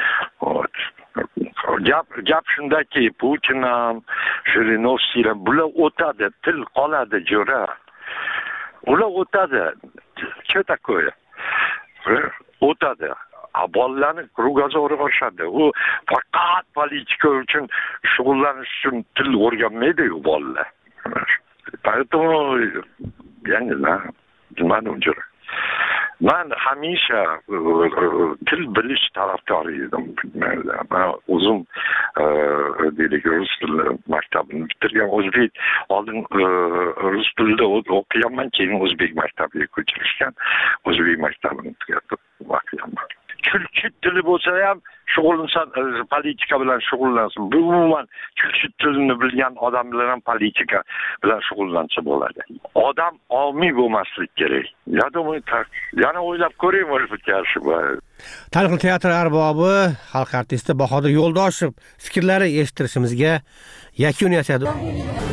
Speaker 18: Gap gap shundaki, Putin ham, Shirinovskiy ham bular o'tadi, til qoladi jo'ra. Ular o'tadi. Che такое? O'tadi. Bolalarni krugozoru boshadi. U faqat politika uchun shug'ullanish uchun til o'rganmaydi-ku bolalar. Поэтому я не знаю, nimani uchun. Men hamisha til bilish tarafdori edim. Men o'zim deylik rus tili maktabini bitirgan, o'zbek oldin rus tilida o'qiganman, keyin o'zbek maktabiga ko'chirishgan, o'zbek maktabini tugatib o'qiganman. Turkiy tili bo'lsa ham shug'ullansa, politika bilan shug'ullansin. Bu umuman turkiy tilini bilgan odam bilan ham politika bilan shug'ullansa bo'ladi. Odam omiy bo'lmaslik kerak. Ya думаю, так. Yana o'ylab ko'ring, o'lfitgashi bor.
Speaker 7: Taniqli teatr arbobi, xalq artisti Bahodir Yo'ldoshev fikrlari eshittirishimizga yakun yasadi.